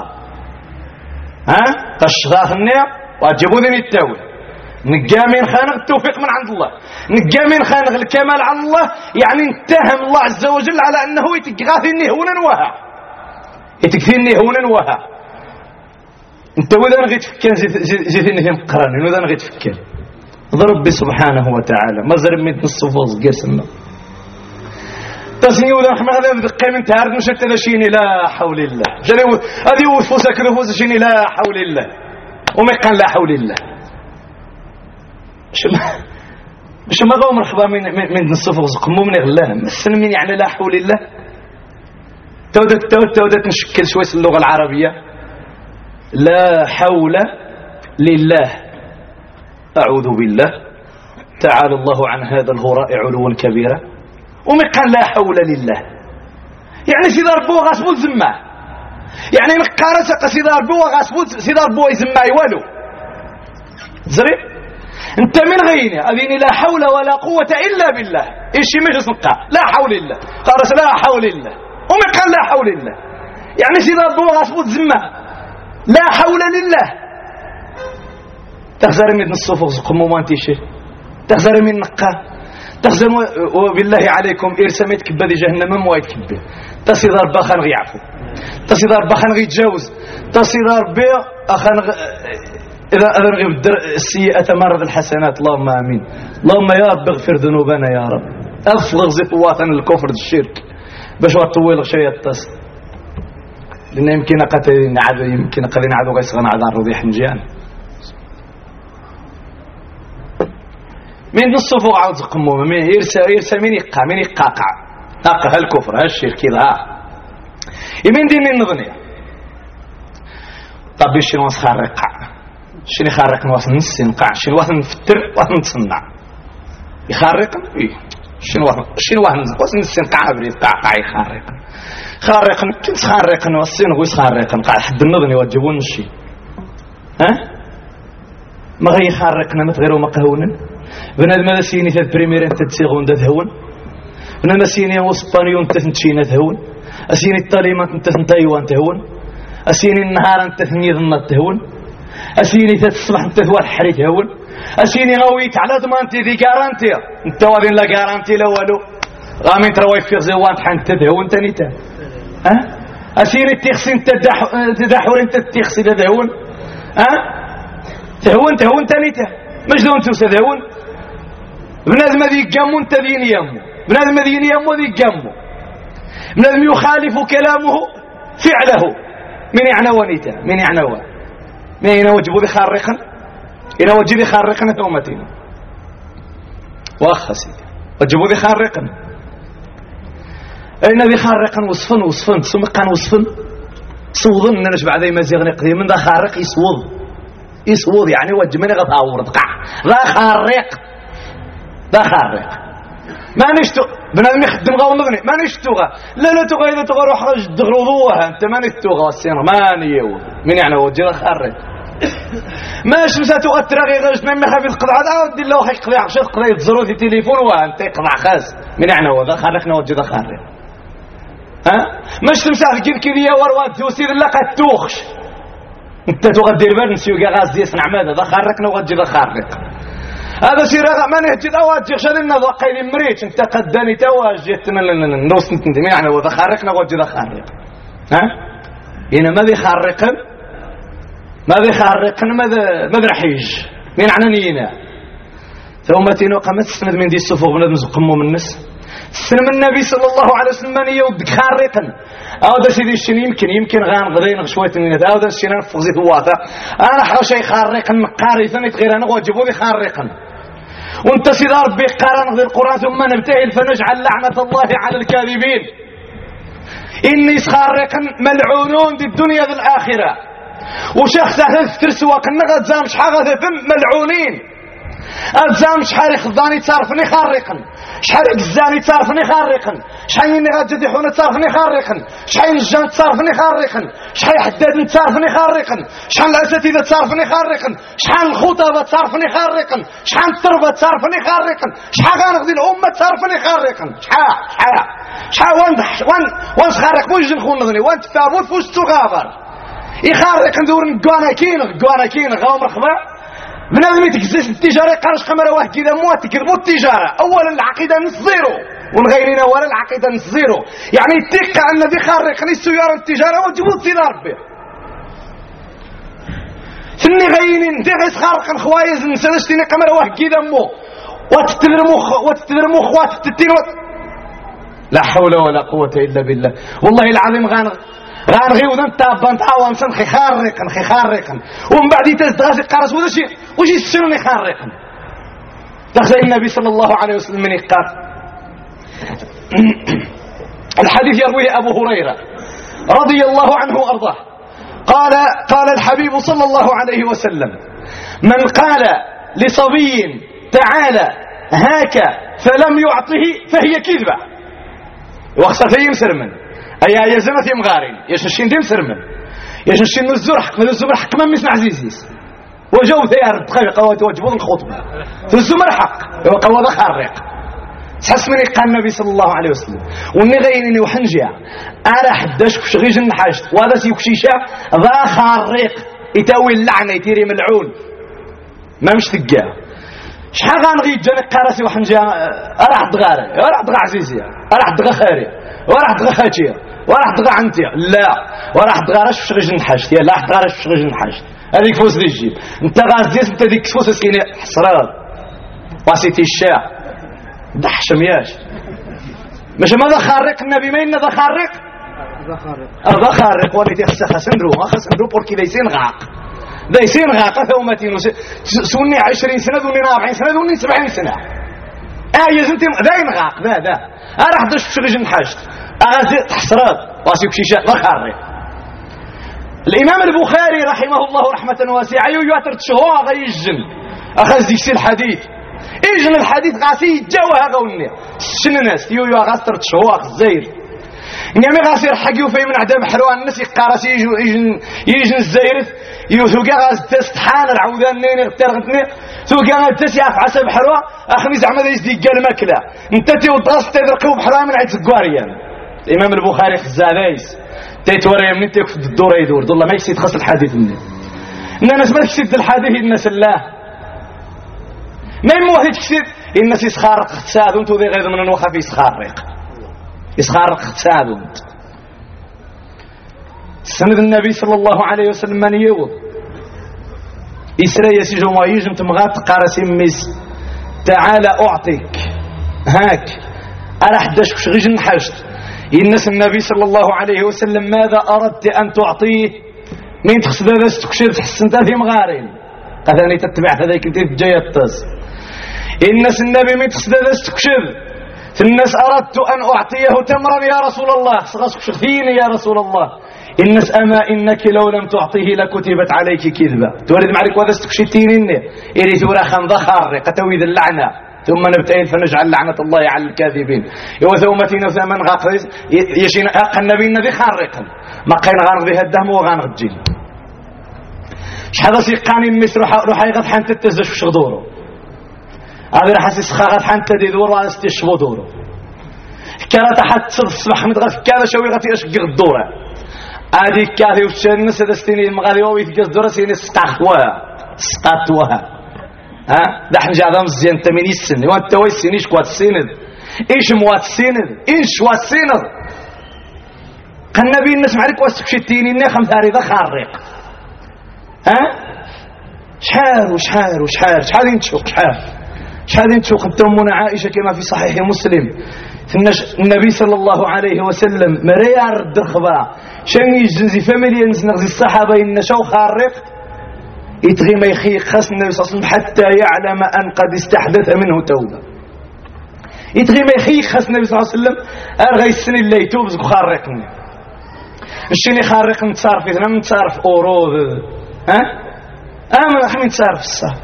الشغال النير واتجيبوا ذي التاوي نجا من خانق التوفيق من عند الله نجا من خانق الكمال على الله يعني اتهم الله عز وجل على أنه يتقاثني هونا وها يتكثيني هونا وها انت وذا نغي تفكر زيتني في مقراني وذا نغي تفكر ضرب سبحانه وتعالى ما زرب من الصفوز قرسنا تسني وذا نحن هذا بقى من تعرض مشت هذا شيني لا حول الله هذه وفوسك ذفوس شيني لا حول الله وما قال لا حول الله مش ما غاو مرحبا من الصفوز قمو من غلاه مثل من يعني لا حول الله تودت نشكل شوية اللغة العربية لا حول لله أعوذ بالله تعالى الله عن هذا الهراء علوا كبيرا وما قال لا حول لله يعني سيدار بو غاسبو زما يعني مقارسة سيدار بو غاسبو سيدار بو يزما يوالو زري انت من غيني أذيني لا حول ولا قوة إلا بالله إيش مجلس نقع لا حول الله قارس لا حول الله وما قال لا حول الله يعني سيدار بو غاسبو زما لا حول لله تخزر من الصفوف قمو ما انتي شيء تخزر من نقا تخزر وبالله عليكم إرسمت كبادي جهنم موايد كبه تصيدار باخان غيعفو تصيدار باخان غيتجاوز تصيدار بي أخان إذا أذرغي السيئة مرض الحسنات اللهم آمين اللهم يا رب اغفر ذنوبنا يا رب أفلغ زفواتنا الكفر الشرك باش وطويل شيء التصل لأن يمكن قد نعذو غيصغن عذار رضيح نجيان من الصفوق عاود زقمومه من يرسى من يقاقع هاقا هالكفر هالشرك ها يمين دين النظنية طب شنو نخرق شنو يخرق نواصل نسنقع شنو واحد نفتر واحد نتصنع يخرق شنو واحد نواصل نسنقع بريد قاقع يخرق خارق كنت خارق نوصين غوي خارق قاعد حد النظني يوجبون الشيء ما غي خارقنا مثغيروا مقهونا بنادم هذا سيني ثلاث بريمير انت تسيغون تهون بنادم سيني وسبانيون انت تنشينا تهون اسيني الطاليمات انت تنتايوان تهون اسيني النهار انت تنيض تهون اسيني الصبح انت ثوال حري تهون اسيني غويت على ضمانتي ذي جارانتي انت وادين لا جارانتي لا والو غامين تروي في زوان حنت تهون تنيتا اسيني التخسي انت تدحور انت التخسي تهون تهون تنيتا مجدون تسدهون بنادم ذي يقامون تذين يمو بنادم ذي يمو ذي يقامو بنادم يخالف كلامه فعله من يعنى ونيتا من يعنى من ينوجبوا ذي خارقا ينوجب ذي خارقا ثومتين واخسي وجبوا ذي خارقا اين ذي خارقا وصفن سمقا وصفن صوضن نشبع ذي مزيغني قديم من ذا خارق يسوض يعني وجه من غطاور دقع لا خارق ما نشتو بنادم يخدم غير مغني ما نشتوغا لا تغا اذا تغا روح رج دغروضوها انت ما نشتوغا السين ما نيو من يعني وجه خارق ما شمسه تغا تراغي غير ما خاف القطعه ودي الله يقضي عشان قضيه تزرو في تليفون وانت يقطع خاص من يعني هو ذا خارقنا وجه خارق مش تمسح كيف كذا ورواد توسير لا قد توخش انت تغدير بال نسيو غاز يصنع ماذا ذا خارقنا وجه ذا خارق هذا سير ما نهجد اواجه شدنا ذا قيل مريت انت قداني تواجهت من نوص انت يعني وذا خارقنا وجه ذا خارق هنا ما ذي خارقا ماذا رحيج من عنانينا ثم تينو قامت تسند من دي الصفوف بنادم زقمو من الناس سلم النبي صلى الله عليه وسلم من يودك خارقا هذا سيدي الشين يمكن غان غدين شويه من هذا الشين نفغزي ثواثه انا حرا شي خارقا مقارثا غير انا وجبوا لي خارقا وانت سيدي ربي قارن غير القران ثم نبتهل فنجعل لعنه الله على الكاذبين اني خارقا ملعونون في الدنيا والاخره وشيخ تحت ترسوا كنا غتزام شحال غتفهم ملعونين أتزام شحال يخضاني تصرفني خارقا شحال الزاني تصرفني خارقا شحال اللي غتدحون تصرفني خارقا شحال الجان تصرفني خارقا شحال حداد تصرفني خارقا شحال الاساتذه تصرفني خارقا شحال الخطبه تصرفني خارقا شحال التربه تصرفني خارقا شحال غنغدي الامه تصرفني خارقا شحال وان خارق بوج نخونني وان تفابوت فوش تغابر يخارق ندور نقوانا كين غاو مرحبا بنادم يتكزيش التجاره قرش خمره واحد كذا موت تكذبوا التجاره اولا العقيده من الزيرو ونغيرنا ولا العقيده من الزيرو يعني الثقه ان ذي خارقني السياره التجاره وتجيبوا السيده ربي فني غينين انت غير خارق الخوايز نسالشتيني قمره واحد كذا مو وتتدر مخ وتتتين لا حول ولا قوه الا بالله والله العظيم غنغي وذن تابان تعاون سنخي خارقا ومن بعد يتزدغاز قارس وش يسنني خارقا تخزي النبي صلى الله عليه وسلم من يقار الحديث يرويه أبو هريرة رضي الله عنه وأرضاه قال الحبيب صلى الله عليه وسلم من قال لصبي تعالى هاك فلم يعطه فهي كذبة وخصفين سرمن أيها يا زمتي مغارين يشنشين ديم سرمن يشنشين الزور حق من الزمر حق من مسمع عزيزيس وجاو ثيار دقيقة وتوجبون الخطبة الزمر حق وقوض خارق تحس من يقال النبي صلى الله عليه وسلم وني غيني وحنجيا على حداش كش غير نحاجت وهذا سيكشيشا ذا خارق يتاوي اللعنة يتيري ملعون ما مش تلقاه شحال غنغي جاني قارسي وحنجيا راح دغا عزيزي راح دغا خاري وراح دغا خاتيا وراح دغا عنتيا لا وراح دغا راش فاش غير نحاجت يا لا دغا راش فاش غير نحاجت هذيك فوس اللي تجيب انت غازيس انت ديك فوس سكينه حصرات واسيتي الشاع دحشم ياش مش ماذا خارق النبي ما إن ذا خارق ذا خارق ولدي خسندرو بوركي دايسين غاق دايسين غاق ثومتين سوني 20 سنه دوني 40 سنه دوني 70 سنه يا زنتي داين غاق ذا راح دش في رجل حاجت اغازي تحصرات واسيك شيشه ذا خارق الامام البخاري رحمه الله رحمه واسعه يواتر تشهوا غيجن اخذ ديك الحديث ايجن الحديث غاسي جاوها غوني شنو ناس يو غاستر تشهوا الزير نعمي غاسير حقيو في من عدم حروان الناس يقارسي يجن الزير يوثوكا غاز تستحان العودان نين اغترغتني ثوكا غاز تسيع في عسب حروة اخني زعما ذا يزدي قال ماكلة انت تيوضغاس تدركو بحروة من عيد القواريان الامام البخاري خزاليس تيتوري من انت يكفد الدور يدور والله ما يكسيد خاص الحديث مني ان الناس ما تكسيد الحديث الناس الله ما يموه تكسيد الناس يسخارق اقتصاد وانتو ذي غير من الوخف يسخارق اقتصاد وانت سند النبي صلى الله عليه وسلم من يوض إسرائيل يسجو ما يجم تمغات قارسي ميس تعالى أعطيك هاك أرح دشك شغيج حشت الناس النبي صلى الله عليه وسلم ماذا أردت أن تعطيه مين تقصد هذا استكشير تحسن في مغارين قذاني تتبع هذيك انت جاي الطاس الناس النبي مين تقصد هذا استكشير الناس أردت أن أعطيه تمرا يا رسول الله سغسك شغفيني يا رسول الله الناس أما إنك لو لم تعطيه لكتبت عليك كذبة تورد معك وهذا استكشتيني إلي ثورة خنضة خارق تويد اللعنة ثم نبتئل فنجعل لعنة الله على الكاذبين وثومتين وثمن غاقريس يشين أقى النبي النبي خارقا ما قين غانغ بها الدهم وغانغ الجيل شحذا سيقاني المس روح يغط حانت التزش في شغدوره هذا راح يسخاغط حانت دي دور وعلى استشفو دوره كانت حتى تصب الصبح متغف كذا شوي غطي أشقق الدورة هذه كاثي وشان نسد استني المغالي ويتجز درسيني سقطوها ها دحن جادام زين تمني السن وانت ويسينيش كوات السند ايش موات السند ايش وات السند قال النبي الناس معرك واسكشتيني اني خمثاري ذا خارق ها شحال ينتشوق انت امنا عائشه كما في صحيح مسلم النبي صلى الله عليه وسلم مريار الدخبة شان يجنزي فاميليانز نغزي الصحابة إن شو خارق يتغي ما يخيق خاص النبي صلى الله عليه وسلم حتى يعلم أن قد استحدث منه توبة يتغي ما يخيق خاص النبي صلى الله عليه وسلم أرغي السن اللي يتوب زكو خارقني نشيني خارق نتصارف إذن نتصارف أورو من أخي نتصارف الصح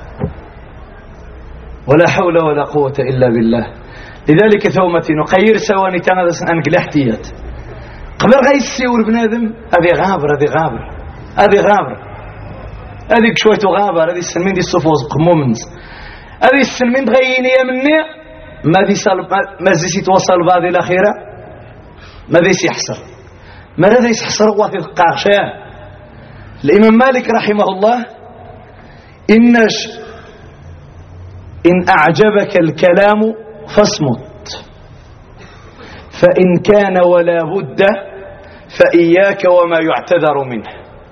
ولا حول ولا قوة إلا بالله. لذلك ثومتي نقير سواني تنادس أنقل احتيات قبل غيسي والبنادم هذه غابر هذه شوية غابر هذه السلمين دي الصفوز قمومنز هذه السلمين تغييني مني ما زي توصل بعد الأخيرة ما ذي يحصر ما ذي يحصر واثي القاشة. الإمام مالك رحمه الله إن أعجبك الكلام فاصمت فإن كان ولا بد فإياك وما يعتذر منه.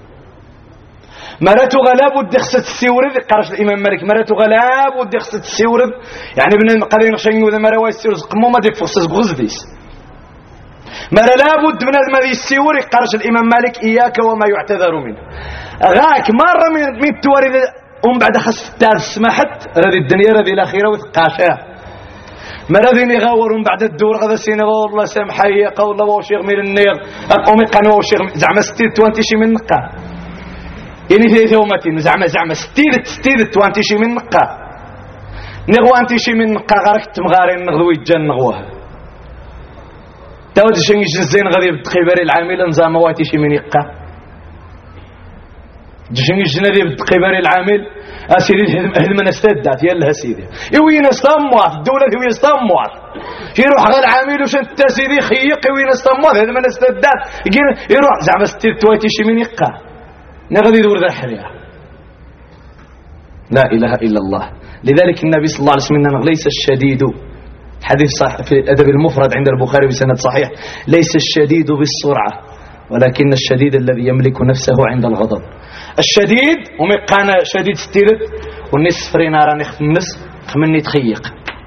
مرات غلاب خصت السيورد قرش الإمام مالك مرات غلاب خصت السيورد يعني من قرين شنو ذا مرا ويسير قمو ما ديك فصص غزديس مرا لابد من هذا السيور قرش الإمام مالك إياك وما يعتذر منه. غاك مرة من التوارد بعد خص التار سمحت هذه الدنيا هذه الأخيرة وتقاشها مرادين يغاورون بعد الدور غدا سينا والله سامحي قول الله وشيخ من النير أقومي قنوة وشيخ زعما ستيد وانت شي من نقا يعني ثلاثة ومتين زعما ستيد وانت شي من نقا نغوى انت شي من نقا غارك تمغارين نغضوي الجن نغوها تاود شي الزين غادي بالتقيباري العامل نزام واتي شي من يقا جشني الجنادي بالتقيباري العامل اسيدي هدمنا استدات يلا سيدي وين استموات الدوله وين استموات يروح غير العامل وش انت سيدي خيق وين استموات هدمنا استدات يروح زعما ستير تواتي شي من يقا نغادي يدور ذا الحريه. لا اله الا الله. لذلك النبي صلى الله عليه وسلم ليس الشديد حديث صحيح في الأدب المفرد عند البخاري بسند صحيح ليس الشديد بالسرعة ولكن الشديد الذي يملك نفسه عند الغضب. الشديد ومقانا شديد ستيرت والنصف رينارا نخف النص خمني تخيق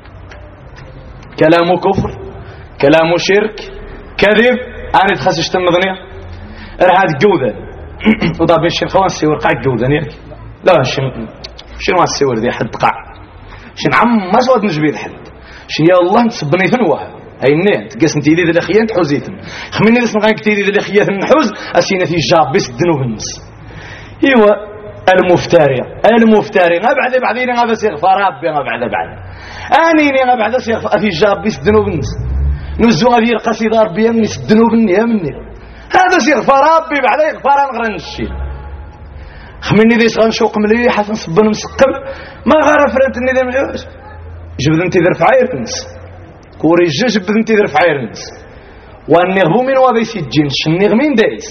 كلامه كفر كلامه شرك كذب أنا تخسش تنظني رهاد جوذا وضابين الشيخوان السيور قاعد جوذا لا شنو السيور ذي حد قاع شن عم ما سواد نجبيد حد شن يا الله نتصبني ثنوها هاي النين تقاس نتيدي ذي الأخيان تحوزيتم خميني ذي سنغانك تيدي ذي الأخيان نحوز أسينتي جاب بس الدنوب النص ايوا المفتري غبعد بعدين غا سيغفر ربي غبعد انيني غبعد سيغفر في جاب بس الدنوب النص نزو هذه القصيده ربي مني الدنوب مني هذا سيغفر ربي بعد يغفر نغرن الشيء خميني ذي غنشوق مليح نصب مسقم ما غرفرت اني ذا جبد انت ذرف عيرنس كوري جبد انت ذرف عيرنس والنغبو من وذي سيجين النغ مين دايس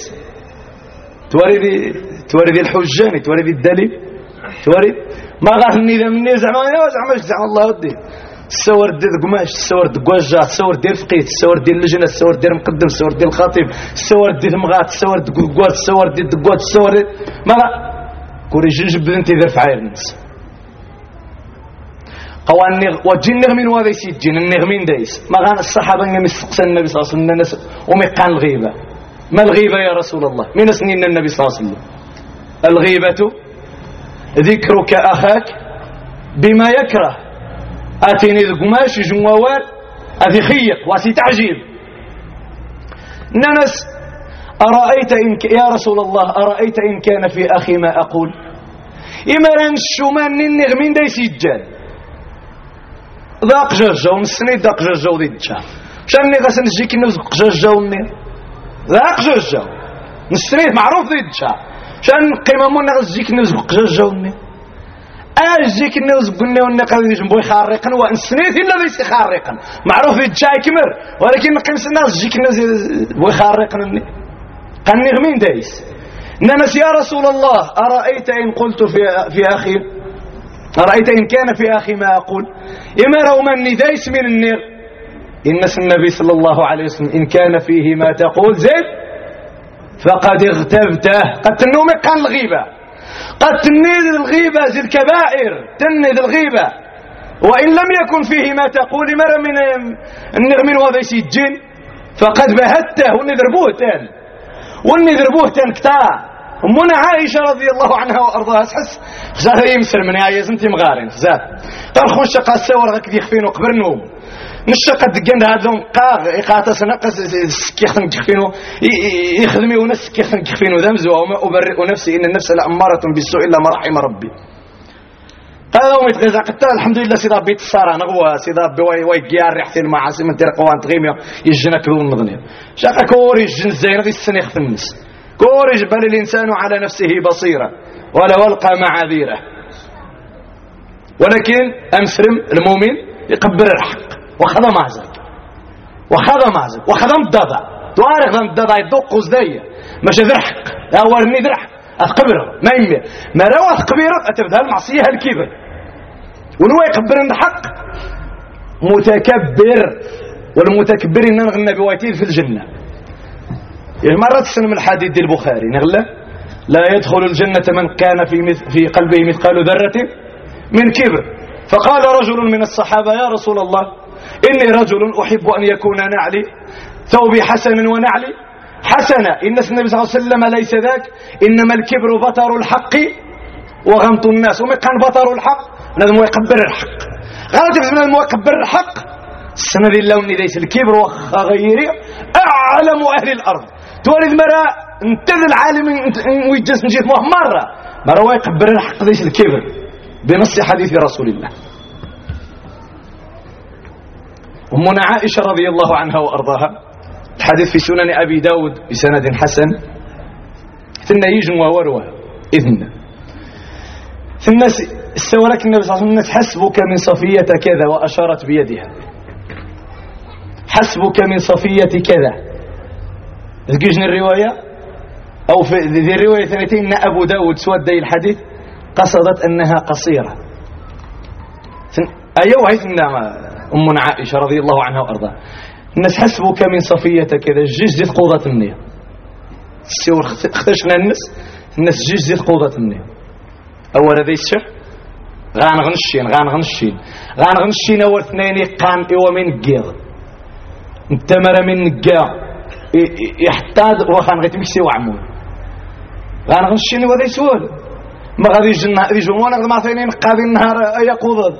تواري الحجاني تواري الدليل تواري ما غاثني ذا مني زعما الله ودي السور ديال القماش السور ديال الكواجا السور ديال الفقيه السور ديال اللجنه السور ديال المقدم السور ديال الخطيب السور ديال المغات السور ديال الكواط السور ديال الدكوات السور ما كوري جنجب انت ذرف عيرنس قواني وجين من وذا يسجين النغمين دايس ما غان الصحابه يمسقسن النبي صلى الله عليه وسلم ومقان الغيبه ما الغيبه يا رسول الله من سنين النبي صلى الله عليه وسلم الغيبه ذكرك اخاك بما يكره اتيني القماش جموال اذي خيق واسي تعجيب ننس ارايت ان يا رسول الله ارايت ان كان في اخي ما اقول امران الشمان النغمين دايس يجال ذاق جرجاو نسني ذاق جرجاو ذي الجام شاني غاسن نجيك نوزق جرجاو النير ذاق جرجاو نسني معروف ذي الجام شان قيمة مونا غزيك نوزق جرجاو النير اجيك نوزق النير ونقل جنبو يخارقا وانسنيت الا ليس خارقا معروف ذي الجام كمر ولكن نقيمس الناس جيك نوزق يخارقا النير قال نغمين دايس نمس يا رسول الله أرأيت إن قلت في أخي أرأيت إن كان في أخي ما أقول إما رو مني دايس من النير إنس النبي صلى الله عليه وسلم إن كان فيه ما تقول زيد فقد اغتبته قد تنومي قان الغيبة قد تنيد الغيبة زي الكبائر تنيد الغيبة وإن لم يكن فيه ما تقول مرة من النغمين وهذا يسجين فقد بهته ونذربوه تان كتار أمنا عائشة رضي الله عنها وأرضاها تحس خزاها يمسر من عايز انتي مغارين خزاها قال خون شقا السور غاك يخفين وقبر نوم نشقة دقن هذا قاغ إقاطة سنقص سكيخن كفينو يخدمي وناس سكيخن كفينو ذمز وما أبرئ نفسي إن النفس لأمارة بالسوء إلا ما رحم ربي هذا هو يتغذى قلت الحمد لله سيدا بيت الصارة نغوى سيدا ويقيار ريحة المعاصي من تيرق وان تغيميا يجنا كذون نغنيا شاقا كوري جن زين غي السنيخ في النس كوري بل الإنسان على نفسه بصيرة ولا ولقى معاذيره ولكن أمسرم المؤمن يقبر الحق وخذا معزك وخذا مدضع توارغ ذا مدضع يدق وزدية مش ذرحق أورني ذرحق أتقبره ما يمي ما روى أتقبره أتبدها المعصية الكبر ونوى يقبر الحق متكبر والمتكبر إننا نغنى بواتيل في الجنة مرة تسنى من الحديث البخاري نغلى لا يدخل الجنة من كان في قلبه مثقال ذرة من كبر فقال رجل من الصحابة يا رسول الله إني رجل أحب أن يكون نعلي ثوبي حسن ونعلي حسنة إن النبي صلى الله عليه وسلم ليس ذاك إنما الكبر بطر الحق وغمط الناس وما كان بطر الحق لازم يكبر الحق غلط لازم يكبر الحق السنة ذي اللون ليس الكبر وغيره أعلم أهل الأرض تولد مرة انتذ العالم ويجلس نجيت مرة مرة يكبر الحق ليس الكبر بنص حديث رسول الله أمنا عائشة رضي الله عنها وأرضاها الحديث في سنن أبي داود بسند حسن ثم يجن ووروه إذن ثم استوى لك النبي صلى الله عليه وسلم حسبك من صفية كذا وأشارت بيدها حسبك من صفية كذا تجيجن الرواية أو في ذي الرواية ثانيتين أن أبو داود سودي الحديث قصدت أنها قصيرة أيوة هيث أمنا عائشة رضي الله عنها وأرضاها الناس حسبك من صفية كذا الجيج ذي قوضة النية السيور اختشنا الناس جيج ذي قوضة النية أول ذي الشر غانغنشين أول اثنين قان إيوا من قيض انتمر من نقا يحتاج وخان غيتمك سيوا عمون غانغنشين وذي سؤال ما غادي يجي وانا ما ثاني قاضي النهار اي قوضض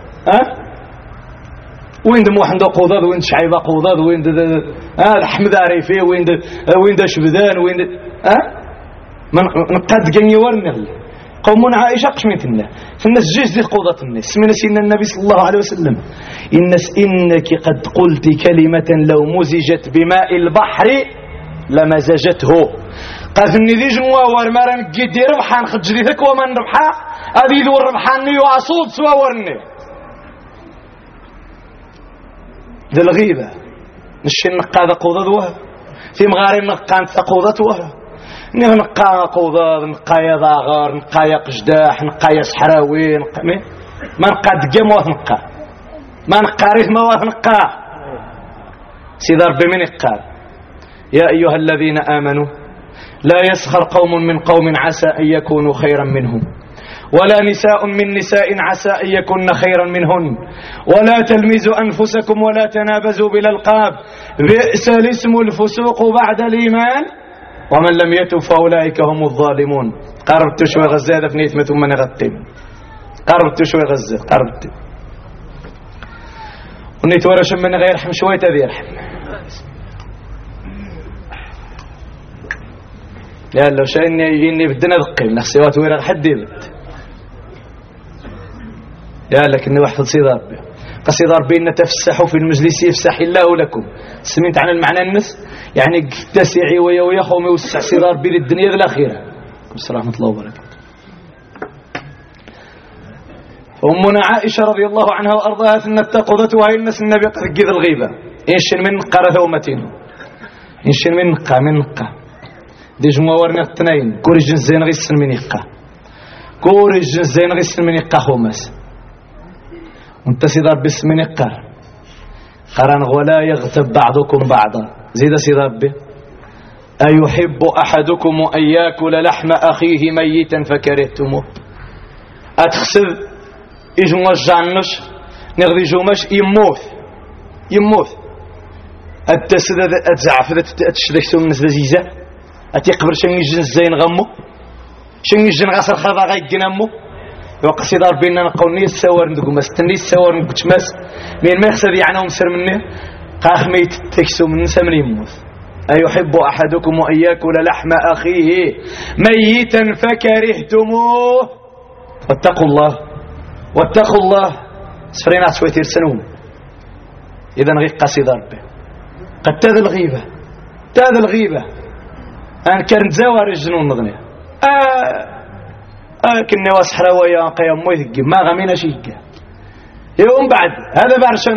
وين دم واحد قوضض وين شعيبه قوضض وين احمد عريفي وين شبدان وين من قد جني ورنغ قومنا عائشه قشمتنا فالناس جيج دي قوضه الناس سمينا سيدنا النبي صلى الله عليه وسلم انك قد قلت كلمه لو مزجت بماء البحر لمزجته قاذني ذي جوا ورمارا نقيدي ربحان خجري ذك ومن ربحا هذه ذو الربحان يواصود سوا ورني ذي الغيبة نشي النقا ذا قوضة ذوها في مغاري النقا انت قوضة ذوها نقا قوضة نقا يضاغر نقا يقجداح نقا يسحراوي ما نقا دقام واث نقا ما نقا ريث ما واث نقا سيدار بمن قال يا أيها الذين آمنوا لا يسخر قوم من قوم عسى أن يكونوا خيرا منهم ولا نساء من نساء عسى أن يكون خيرا منهن ولا تلمزوا أنفسكم ولا تنابزوا بالألقاب بئس الاسم الفسوق بعد الإيمان ومن لم يتب فأولئك هم الظالمون قربت شوي غزة فنيت ما ثم نغتم قربت شوي غزة قربت ونيت ورش من غير حم شوي تذي رحم لا لو شأني يجيني بدنا ذقي نخسيوات ويرغ حد يبت يا لكن واحد صيدار بي قصيدار بينا تفسحوا في المجلس يفسح الله لكم سمعت عن المعنى النس يعني تسعي ويا خومي وسع صيدار بي للدنيا الأخيرة ورحمة الله وبركاته أمنا عائشة رضي الله عنها وأرضاها أن التقضة وهي الناس النبي قد قيد الغيبة إنشن من قرث ومتين إنشن من قا دي جمع ورنا التنين كوري جنزين غيسن من يقا كوري جنزين غيسن من يقا خومس وانت سيدار باسم من يقا قران ولا يغتب بعضكم بعضا زيد سيدار به أيحب أحدكم أن يأكل لحم أخيه ميتا فكرهتموه أتخسر إجمع الجعنش نغذي جمش يموت أتسد أتزعف أتشدكتو من زيزة أتيقبر شنجن الزين غمو شنجن غسر خضا غيقن أمو وقصي دار بيننا نقولني السوار ندقو ما استني السوار نقولش ماس مين ما يخسر يعني ومسر مني قاخ ميت تكسو من نسى من يموت أيحب أحدكم أن يأكل لحم أخيه ميتا فكرهتموه واتقوا الله سفرين عسويتير سنوم إذا غير قصي ضربه قد تاذ الغيبة أن كانت زوار الجنون نغني كني واسحرا ويا قيام مويثق ما غمينا شيء يوم بعد هذا بارشان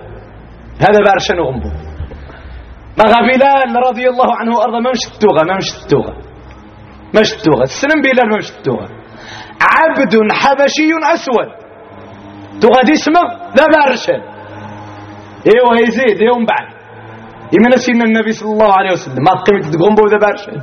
غنبو ما بلال رضي الله عنه وأرضه ما مش التوغة السلم بلال ما مش التوغة عبد حبشي أسود تغدي اسمه ذا بارشان يزيد يوم بعد يمنا سيدنا النبي صلى الله عليه وسلم ما قيمة تقوم ذا بارشان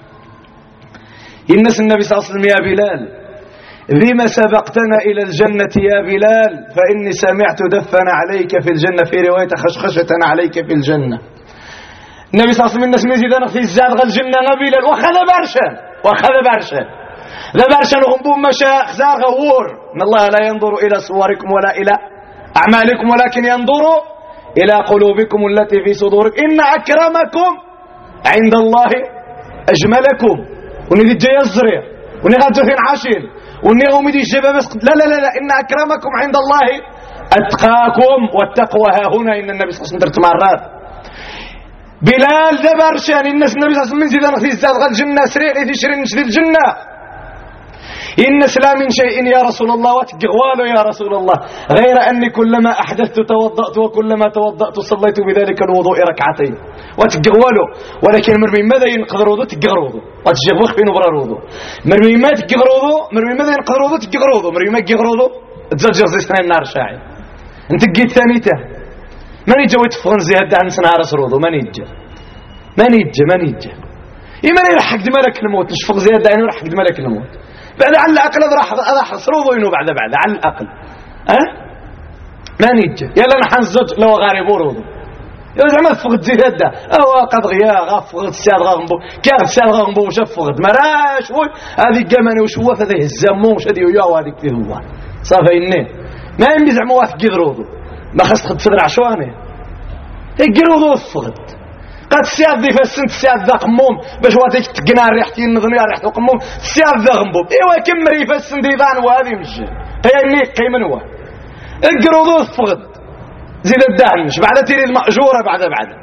ينس النبي صلى الله عليه وسلم يا بلال بما سبقتنا إلى الجنة يا بلال فإني سمعت دفن عليك في الجنة في رواية خشخشة عليك في الجنة النبي صلى الله عليه وسلم الناس مزيدان في الزاد غل الجنة بلال وخذ بارشان ذا بارشان غنبوم مشا خزار غوور إن الله لا ينظر إلى صوركم ولا إلى أعمالكم ولكن ينظر إلى قلوبكم التي في صدوركم إن أكرمكم عند الله أجملكم وني جاي الزرير وني غادو فين عاشين وني غومي دي الجبه بس لا إن أكرمكم عند الله أتقاكم والتقوى ها هنا إن النبي صلى الله عليه وسلم مرات بلال ذا برشان الناس النبي صلى الله عليه وسلم زيدان في الزاد غال الجنة سريع إذا شرين نشدي الجنة إن لا من شيء يا رسول الله واتقوالوا يا رسول الله غير أني كلما أحدثت توضأت وكلما توضأت صليت بذلك الوضوء ركعتين واتقوالوا ولكن مرمي ماذا ينقذر وضوء تقغر وضوء واتجبوخ بين برار وضوء مرمي ما تقغر وضوء مرمي ماذا ينقذر وضوء تقغر وضوء مرمي ما تقغر وضوء تزجر زي سنين النار شاعر انت قيت ثانيته من يجي ويتفغن زي هدا عن سنة رسول وضوء من يجي إيمان يرحق دمالك الموت نشفق زي هدا يرحق دمالك الموت بعد على الأقل راح صروضه إنه بعد على الأقل ما نيجي يلا نحن الزوج لو غارب وروضه يلا زعما فقد زي هدا قد غيا غفقد السياد غنبو كاغ السياد غنبو وشفقد مراش هذه قماني وشوف هذه الزمو وش هذه وياه وهذيك فيه الله صافي إني ما يمي زعما واثق يضروضه ما خاص تخد فدر عشواني يقروضه وفقد قد السياد ذي فالسنت السياد ذا قموم باش واتيك تقنا ريحتين نظنيا ريحتو قموم السياد ذا غنبوب ايوا كمري فالسنت ذان وهذه مجي قيمني قيمن هو اقروضو فقد زيد الدهنش بعد تيري المأجورة بعد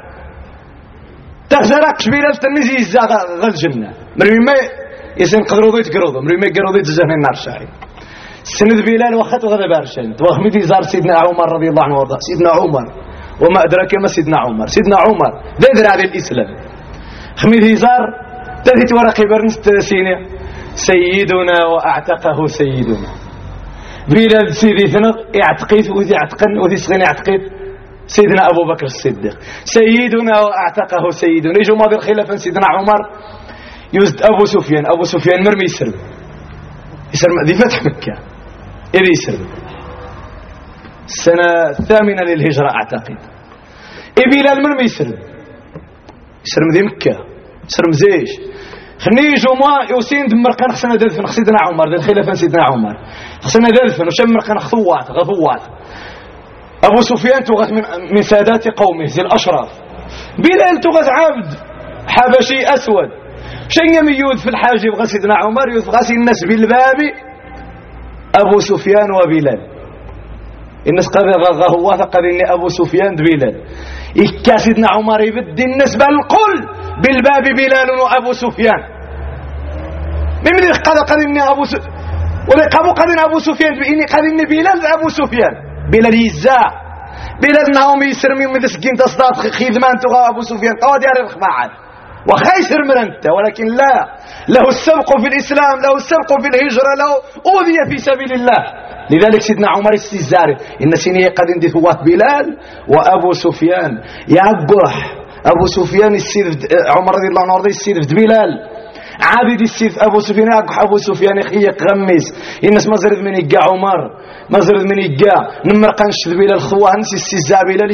تخزرق شبيلة تنميزي الزاغ غل الجنة مرمي ما يسن قروضو يتقروضو مرمي ما يقروضو يتزهن النار شاعر سند بلال وخط وغدا بارشان توخميدي زار سيدنا عمر رضي الله عنه وارضاه سيدنا عمر وما أدرك ما سيدنا عمر ذكر هذا الإسلام خميدي زار تذهت ورقي برنس تسيني سيدنا وأعتقه سيدنا بلال سيدي ثنق اعتقيت وذي اعتقن وذي صغير اعتقيت سيدنا أبو بكر الصديق سيدنا وأعتقه سيدنا يجوا ماضي الخلافة سيدنا عمر يزد أبو سفيان مرمي يسرب ذي فتح مكة إذا يسرب السنة 8 للهجرة أعتقد بلال مرمي يسرب ذي مكة يسرب زيش خلني يجوا ما يوسين دمر كان خصنا دلفن سيدنا عمر ذي الخلافة سيدنا عمر خصنا دلفن وشمر كان غثوات أبو سفيان تغث من سادات قومه زي الأشراف بلال تغث عبد حبشي أسود شن يميود في الحاجب غا سيدنا عمر يغسي الناس بالباب أبو سفيان وبلال الناس قال هو قال إن أبو سفيان بلال إكا سيدنا عمر يبدي الناس بالقل بالباب بلال وأبو سفيان من قال إن أبو سفيان ولقبوا قال إن أبو سفيان بإني قال إن بلال أبو سفيان بلال يزاع بلال نهم يسرمي من سكين تصداد خيذمان تغى أبو سفيان قواد ياري الخباعات وخيسر من أنت ولكن لا له السبق في الإسلام له السبق في الهجرة له أوذي في سبيل الله لذلك سيدنا عمر السيزاري إن سينيه قد اندي ثوات بلال وأبو سفيان يعبح أبو سفيان السيد عمر رضي الله عنه السيد بلال عابد السيد أبو سفيان يعبح أبو سفيان يخيق غميس الناس ما زرد من يقع عمر ما زرد من يقع نمر قنشد بلال خواه نسي السيزار بلال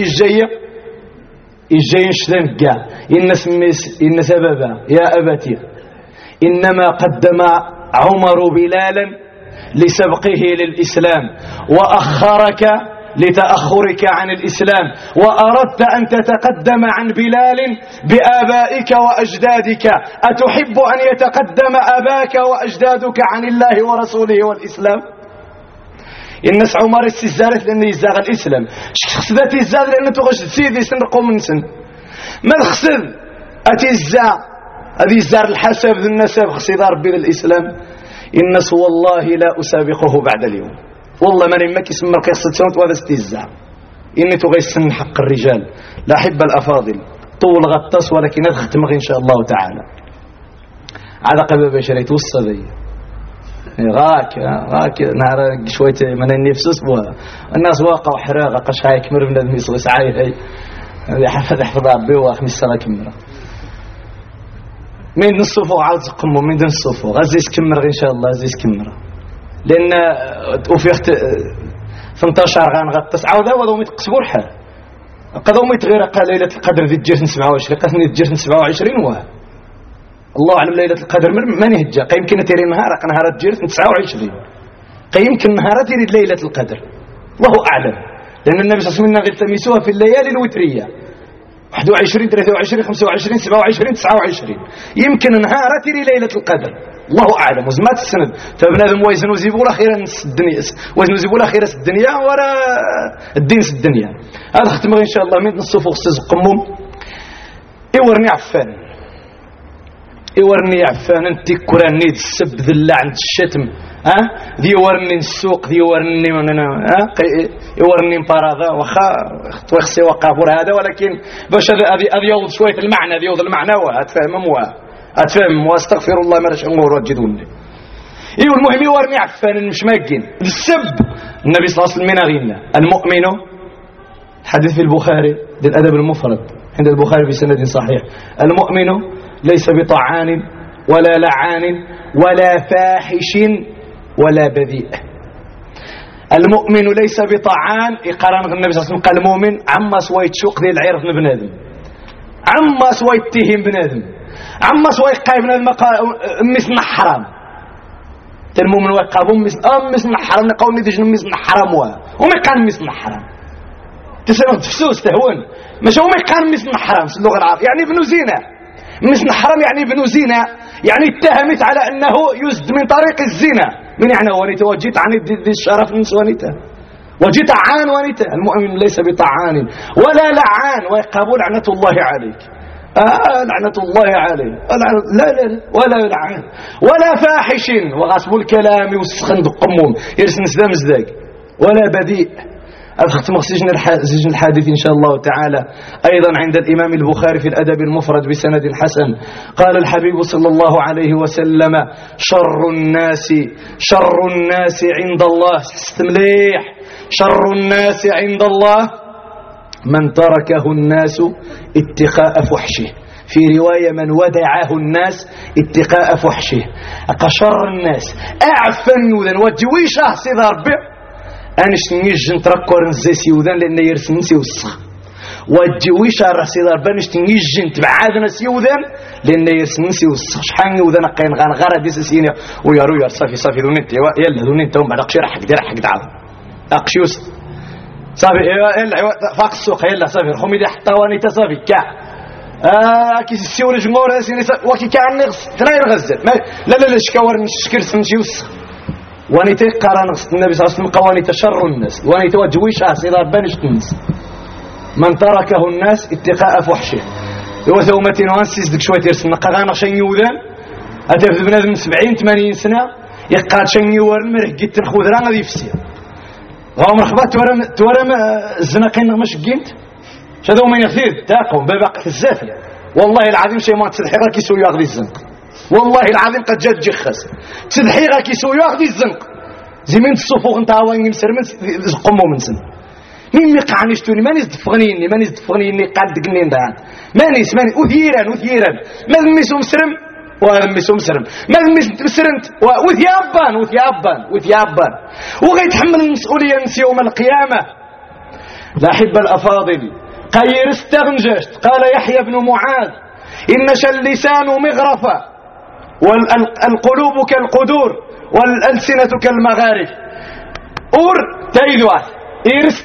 يجي ينشدن قا إن سببا يا أبتي إنما قدم عمر بلالا لسبقه للإسلام، وأخرك لتأخرك عن الإسلام، وأردت أن تتقدم عن بلال بآبائك وأجدادك. أتحب أن يتقدم أباك وأجدادك عن الله ورسوله والإسلام؟ الناس عمر السزارت لأن يزاغ الإسلام، شخص الزاغ لأن تغش سيدي سنرقو من سن ما الخسر أتيزا هذه الزار الحسب ذو النسب خصيدة ربي للإسلام. الناس والله لا أسابقه بعد اليوم، والله ما نمك اسم مرقص تسونت وهذا استهزاء. إني تغيسن حق الرجال. لا أحب الأفاضل طول غطاس ولكن أختمغ إن شاء الله تعالى على قبل بشري توصى ذي غاك نهار شوية من النفس بها الناس واقع حراغة قش هاي كمر من الميصل سعاي هاي حفظ ربي وخمس سنة كمرة من الصفو عاود قمو من الصفو غزيز كمرة إن شاء الله غزيز كمرة لأن وفيخت 18 غان غطس عاود هذا وميت قصبور حال قدو ميت غير قال ليلة القدر ذي الجيش 27 قسني الجيش 27 واه الله أعلم ليلة القدر من يهجى يمكن تيري نهار الجيش 29 يمكن نهار تيري ليلة القدر الله أعلم لأن النبي صلى الله عليه وسلم قال تميسوها في الليالي الوترية 21 23 25 27 29 يمكن نهار تيري ليلة القدر الله أعلم وزمات السند فبنادم ويزن وزيبولا خيرا الدنيا ويزن وزيبولا خيرا الدنيا ولا الدين الدنيا. هذا ختم إن شاء الله من الصفوف سيز قمم يورني عفان يورني عفان انت كراني السب ذل عند الشتم ذي يورني السوق ذي يورني يورني مباراه واخا توخسي وقابور هذا ولكن باش هذه يوض شويه المعنى ذي يوض المعنى وهتفهم أتفهم واستغفر الله ما رش أمور وجدوني. إيوه المهم يورني عفان مش ماجين السب النبي صلى الله عليه وسلم غينا المؤمن حديث في البخاري للأدب المفرد عند البخاري بسند صحيح المؤمن ليس بطعان ولا لعان ولا فاحش ولا بذيء. المؤمن ليس بطعان يقرن النبي صلى الله عليه وسلم قال المؤمن عما سويت شوق ذي العرف بنادم عما سويت تهم بنادم عما سوى يقايب مثل حرام المؤمن ويقابون مثل حرام نقول نديش مثل حرام وما كان مثل حرام تسمع تفسوس تهون مش هو ما كان مثل حرام في اللغة العربية يعني ابن زينة مثل حرام يعني ابن زينة يعني اتهمت على أنه يزد من طريق الزنا من يعني ونيته وجيت عن الشرف من ونيته وجيت عان ونيته. المؤمن ليس بطعان ولا لعان ويقابون لعنة الله عليك لعنة الله عليه لا ولا يلعن ولا فاحش وغصب الكلام والسخن دقمهم يرسن سلام زداق ولا بذيء. أختم سجن الحادث إن شاء الله تعالى أيضا عند الإمام البخاري في الأدب المفرد بسند حسن قال الحبيب صلى الله عليه وسلم شر الناس عند الله استمليح شر الناس عند الله من تركه الناس اتقاء فحشه في رواية من ودعه الناس اتقاء فحشه. أقشر الناس أعفن وذن وجويشه سيد ربي أنش نيجن تركور نزيسي وذن لأن يرسن سيوسخ وجويشه سيد ربي أنش نيجن تبعادنا سيوذن لأن يرسن سيوسخ شحان وذن قين غان غرد يسسيني ويارو صافي ذون انت يلا ذون انت ومن بعد أقشي رحك دي رحك دعوه أقشيوس صافي يلا فاق السوق يلا صافي رخمي دي حتى واني تصافي كاع كي السيول جمهور وكي كان نغس تناير غزل لا شكاور نشكر سنجيوس واني تقرا نغس النبي صلى الله عليه وسلم قواني تشر الناس واني توجويش اصيل بانش الناس من تركه الناس اتقاء فحشه هو ثومتين وانسيس دك شويه يرسم قغانا شنيوذان اتف بنادم 70 80 سنه يقاد شنيور مرح جيت نخوذرا غادي يفسي غامر خبات تورم الزناقين مش قيمت هذا ما يفيد تاقم بباقة الزافية والله العظيم شيء ما تسلحي غاك يسوي ياخذ الزنق والله العظيم قد جات جخس تسلحي غاك يسوي ياخذ الزنق زي من الصفوق انت هواين يمسر من قمو من سن مين يقعني شتوني مانيس دفغنيني قاد دقنين دهان مانيس أثيرا ما ذميسو مسرم وذميسو مسرم ما ذميس مسرنت وثيابان وغيتحمل المسؤولية نسي يوم القيامة. لا أحب الأفاضل قير استغنجشت قال يحيى بن معاذ إنش اللسان مغرفة والقلوب كالقدور والألسنة كالمغارب اور تايدوات إيرس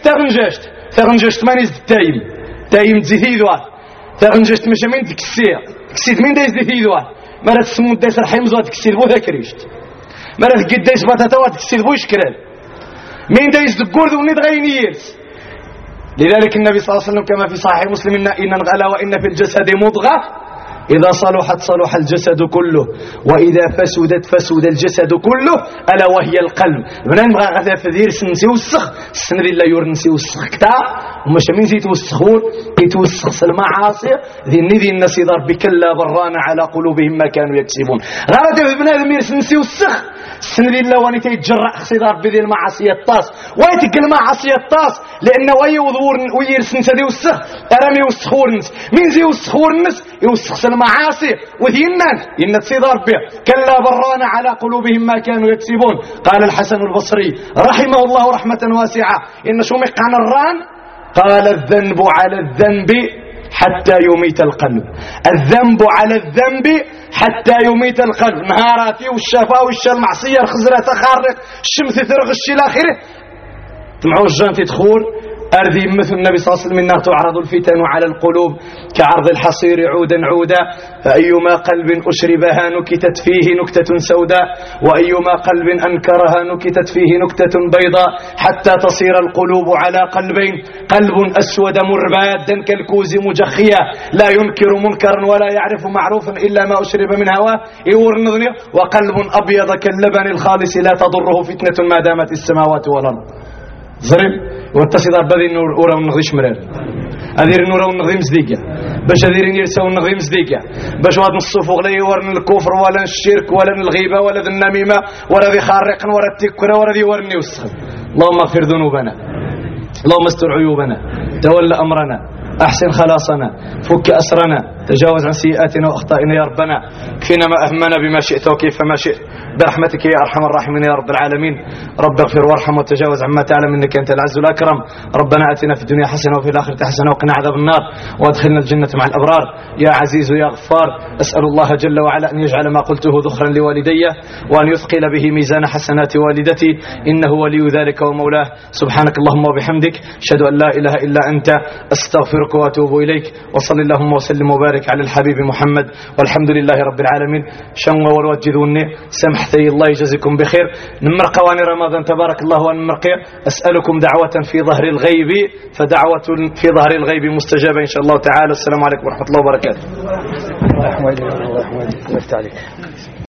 تغنجشت مانيز التايم تايم تزيدوات تغنجشت مش من تكسير كسيد من دايز تزيدوات مرات سمود دايس رحيم زوات كسيد بو ذاكريشت مرات قد دايس بطاطوات كسيد بو شكرال من دايز دقورد ونيد غينيرس. لذلك النبي صلى الله عليه وسلم كما في صحيح مسلم إن الغلا وإن في الجسد مضغة إذا صلحت صلح الجسد كله وإذا فسدت فسد الجسد كله ألا وهي القلب. بنان بغا غدا فدير سنسي وسخ السند لا يورنسي وسخ كتا ومش من زيت وسخون يتوسخ المعاصي ذي الناس ضرب كلا بران على قلوبهم ما كانوا يكسبون. غدا بنادم يرسنسي وسخ السند لا واني تيتجرع خصيدار بذي المعاصي الطاس ويتك المعاصي الطاس لأنه ويوضور ويرسنس ذي وسخ أرمي وسخورنس من زي وسخورنس يوسخ المعاصي وذي الناس إن تصيدار به كلا بران على قلوبهم ما كانوا يكسبون. قال الحسن البصري رحمه الله رحمة واسعة إن شمق عن الران قال الذنب على الذنب حتى يميت القلب. الذنب على الذنب حتى يميت القلب. نهاراتي والشفاء والمعصية الخزرة تخارق الشمس ترغ الشي الآخرة تمعوا الجان تدخل أرذي مثل النبي صلى الله عليه وسلم إنها تعرض الفتن على القلوب كعرض الحصير عودا عودا فأيما قلب أشربها نكتت فيه نكتة سوداء وأيما قلب أنكرها نكتت فيه نكتة بيضاء حتى تصير القلوب على قلبين قلب أسود مربادا كالكوز مجخيا لا ينكر منكرا ولا يعرف معروفا إلا ما أشرب من هواه وقلب أبيض كاللبن الخالص لا تضره فتنة ما دامت السماوات والأرض. ظريب والتصيد بذي النور أورا ونغذي شمرار أذير النور ونغذي مزديقة باش أذير يرسى ونغذي مزديقة باش واد نصف غلي ورن الكفر ولا الشرك ولا الغيبة ولا النميمة ولا ذي خارقا ولا التكرة ولا ذي ورني وسخ. اللهم اغفر ذنوبنا اللهم استر عيوبنا تولى أمرنا أحسن خلاصنا فك أسرنا تجاوز عن سيئاتنا وأخطائنا يا ربنا كفينا ما أهمنا بما شئت وكيف ما شئت برحمتك يا أرحم الراحمين يا رب العالمين. رب اغفر وارحم وتجاوز عما تعلم إنك أنت العز الأكرم. ربنا آتنا في الدنيا حسنة وفي الآخرة حسنة وقنا عذاب النار وادخلنا الجنة مع الأبرار يا عزيز يا غفار. أسأل الله جل وعلا أن يجعل ما قلته ذخرا لوالدي وأن يثقل به ميزان حسنات والدتي إنه ولي ذلك ومولاه. سبحانك اللهم وبحمدك أشهد أن لا إله إلا أنت أستغفرك وأتوب إليك وصل اللهم وسلم وبارك على الحبيب محمد والحمد لله رب العالمين. شنو وروجدوني سمحتي الله يجزيكم بخير. نمر قواني رمضان تبارك الله ونمرقي أسألكم دعوة في ظهر الغيب فدعوة في ظهر الغيب مستجابة إن شاء الله تعالى. السلام عليكم ورحمة الله وبركاته.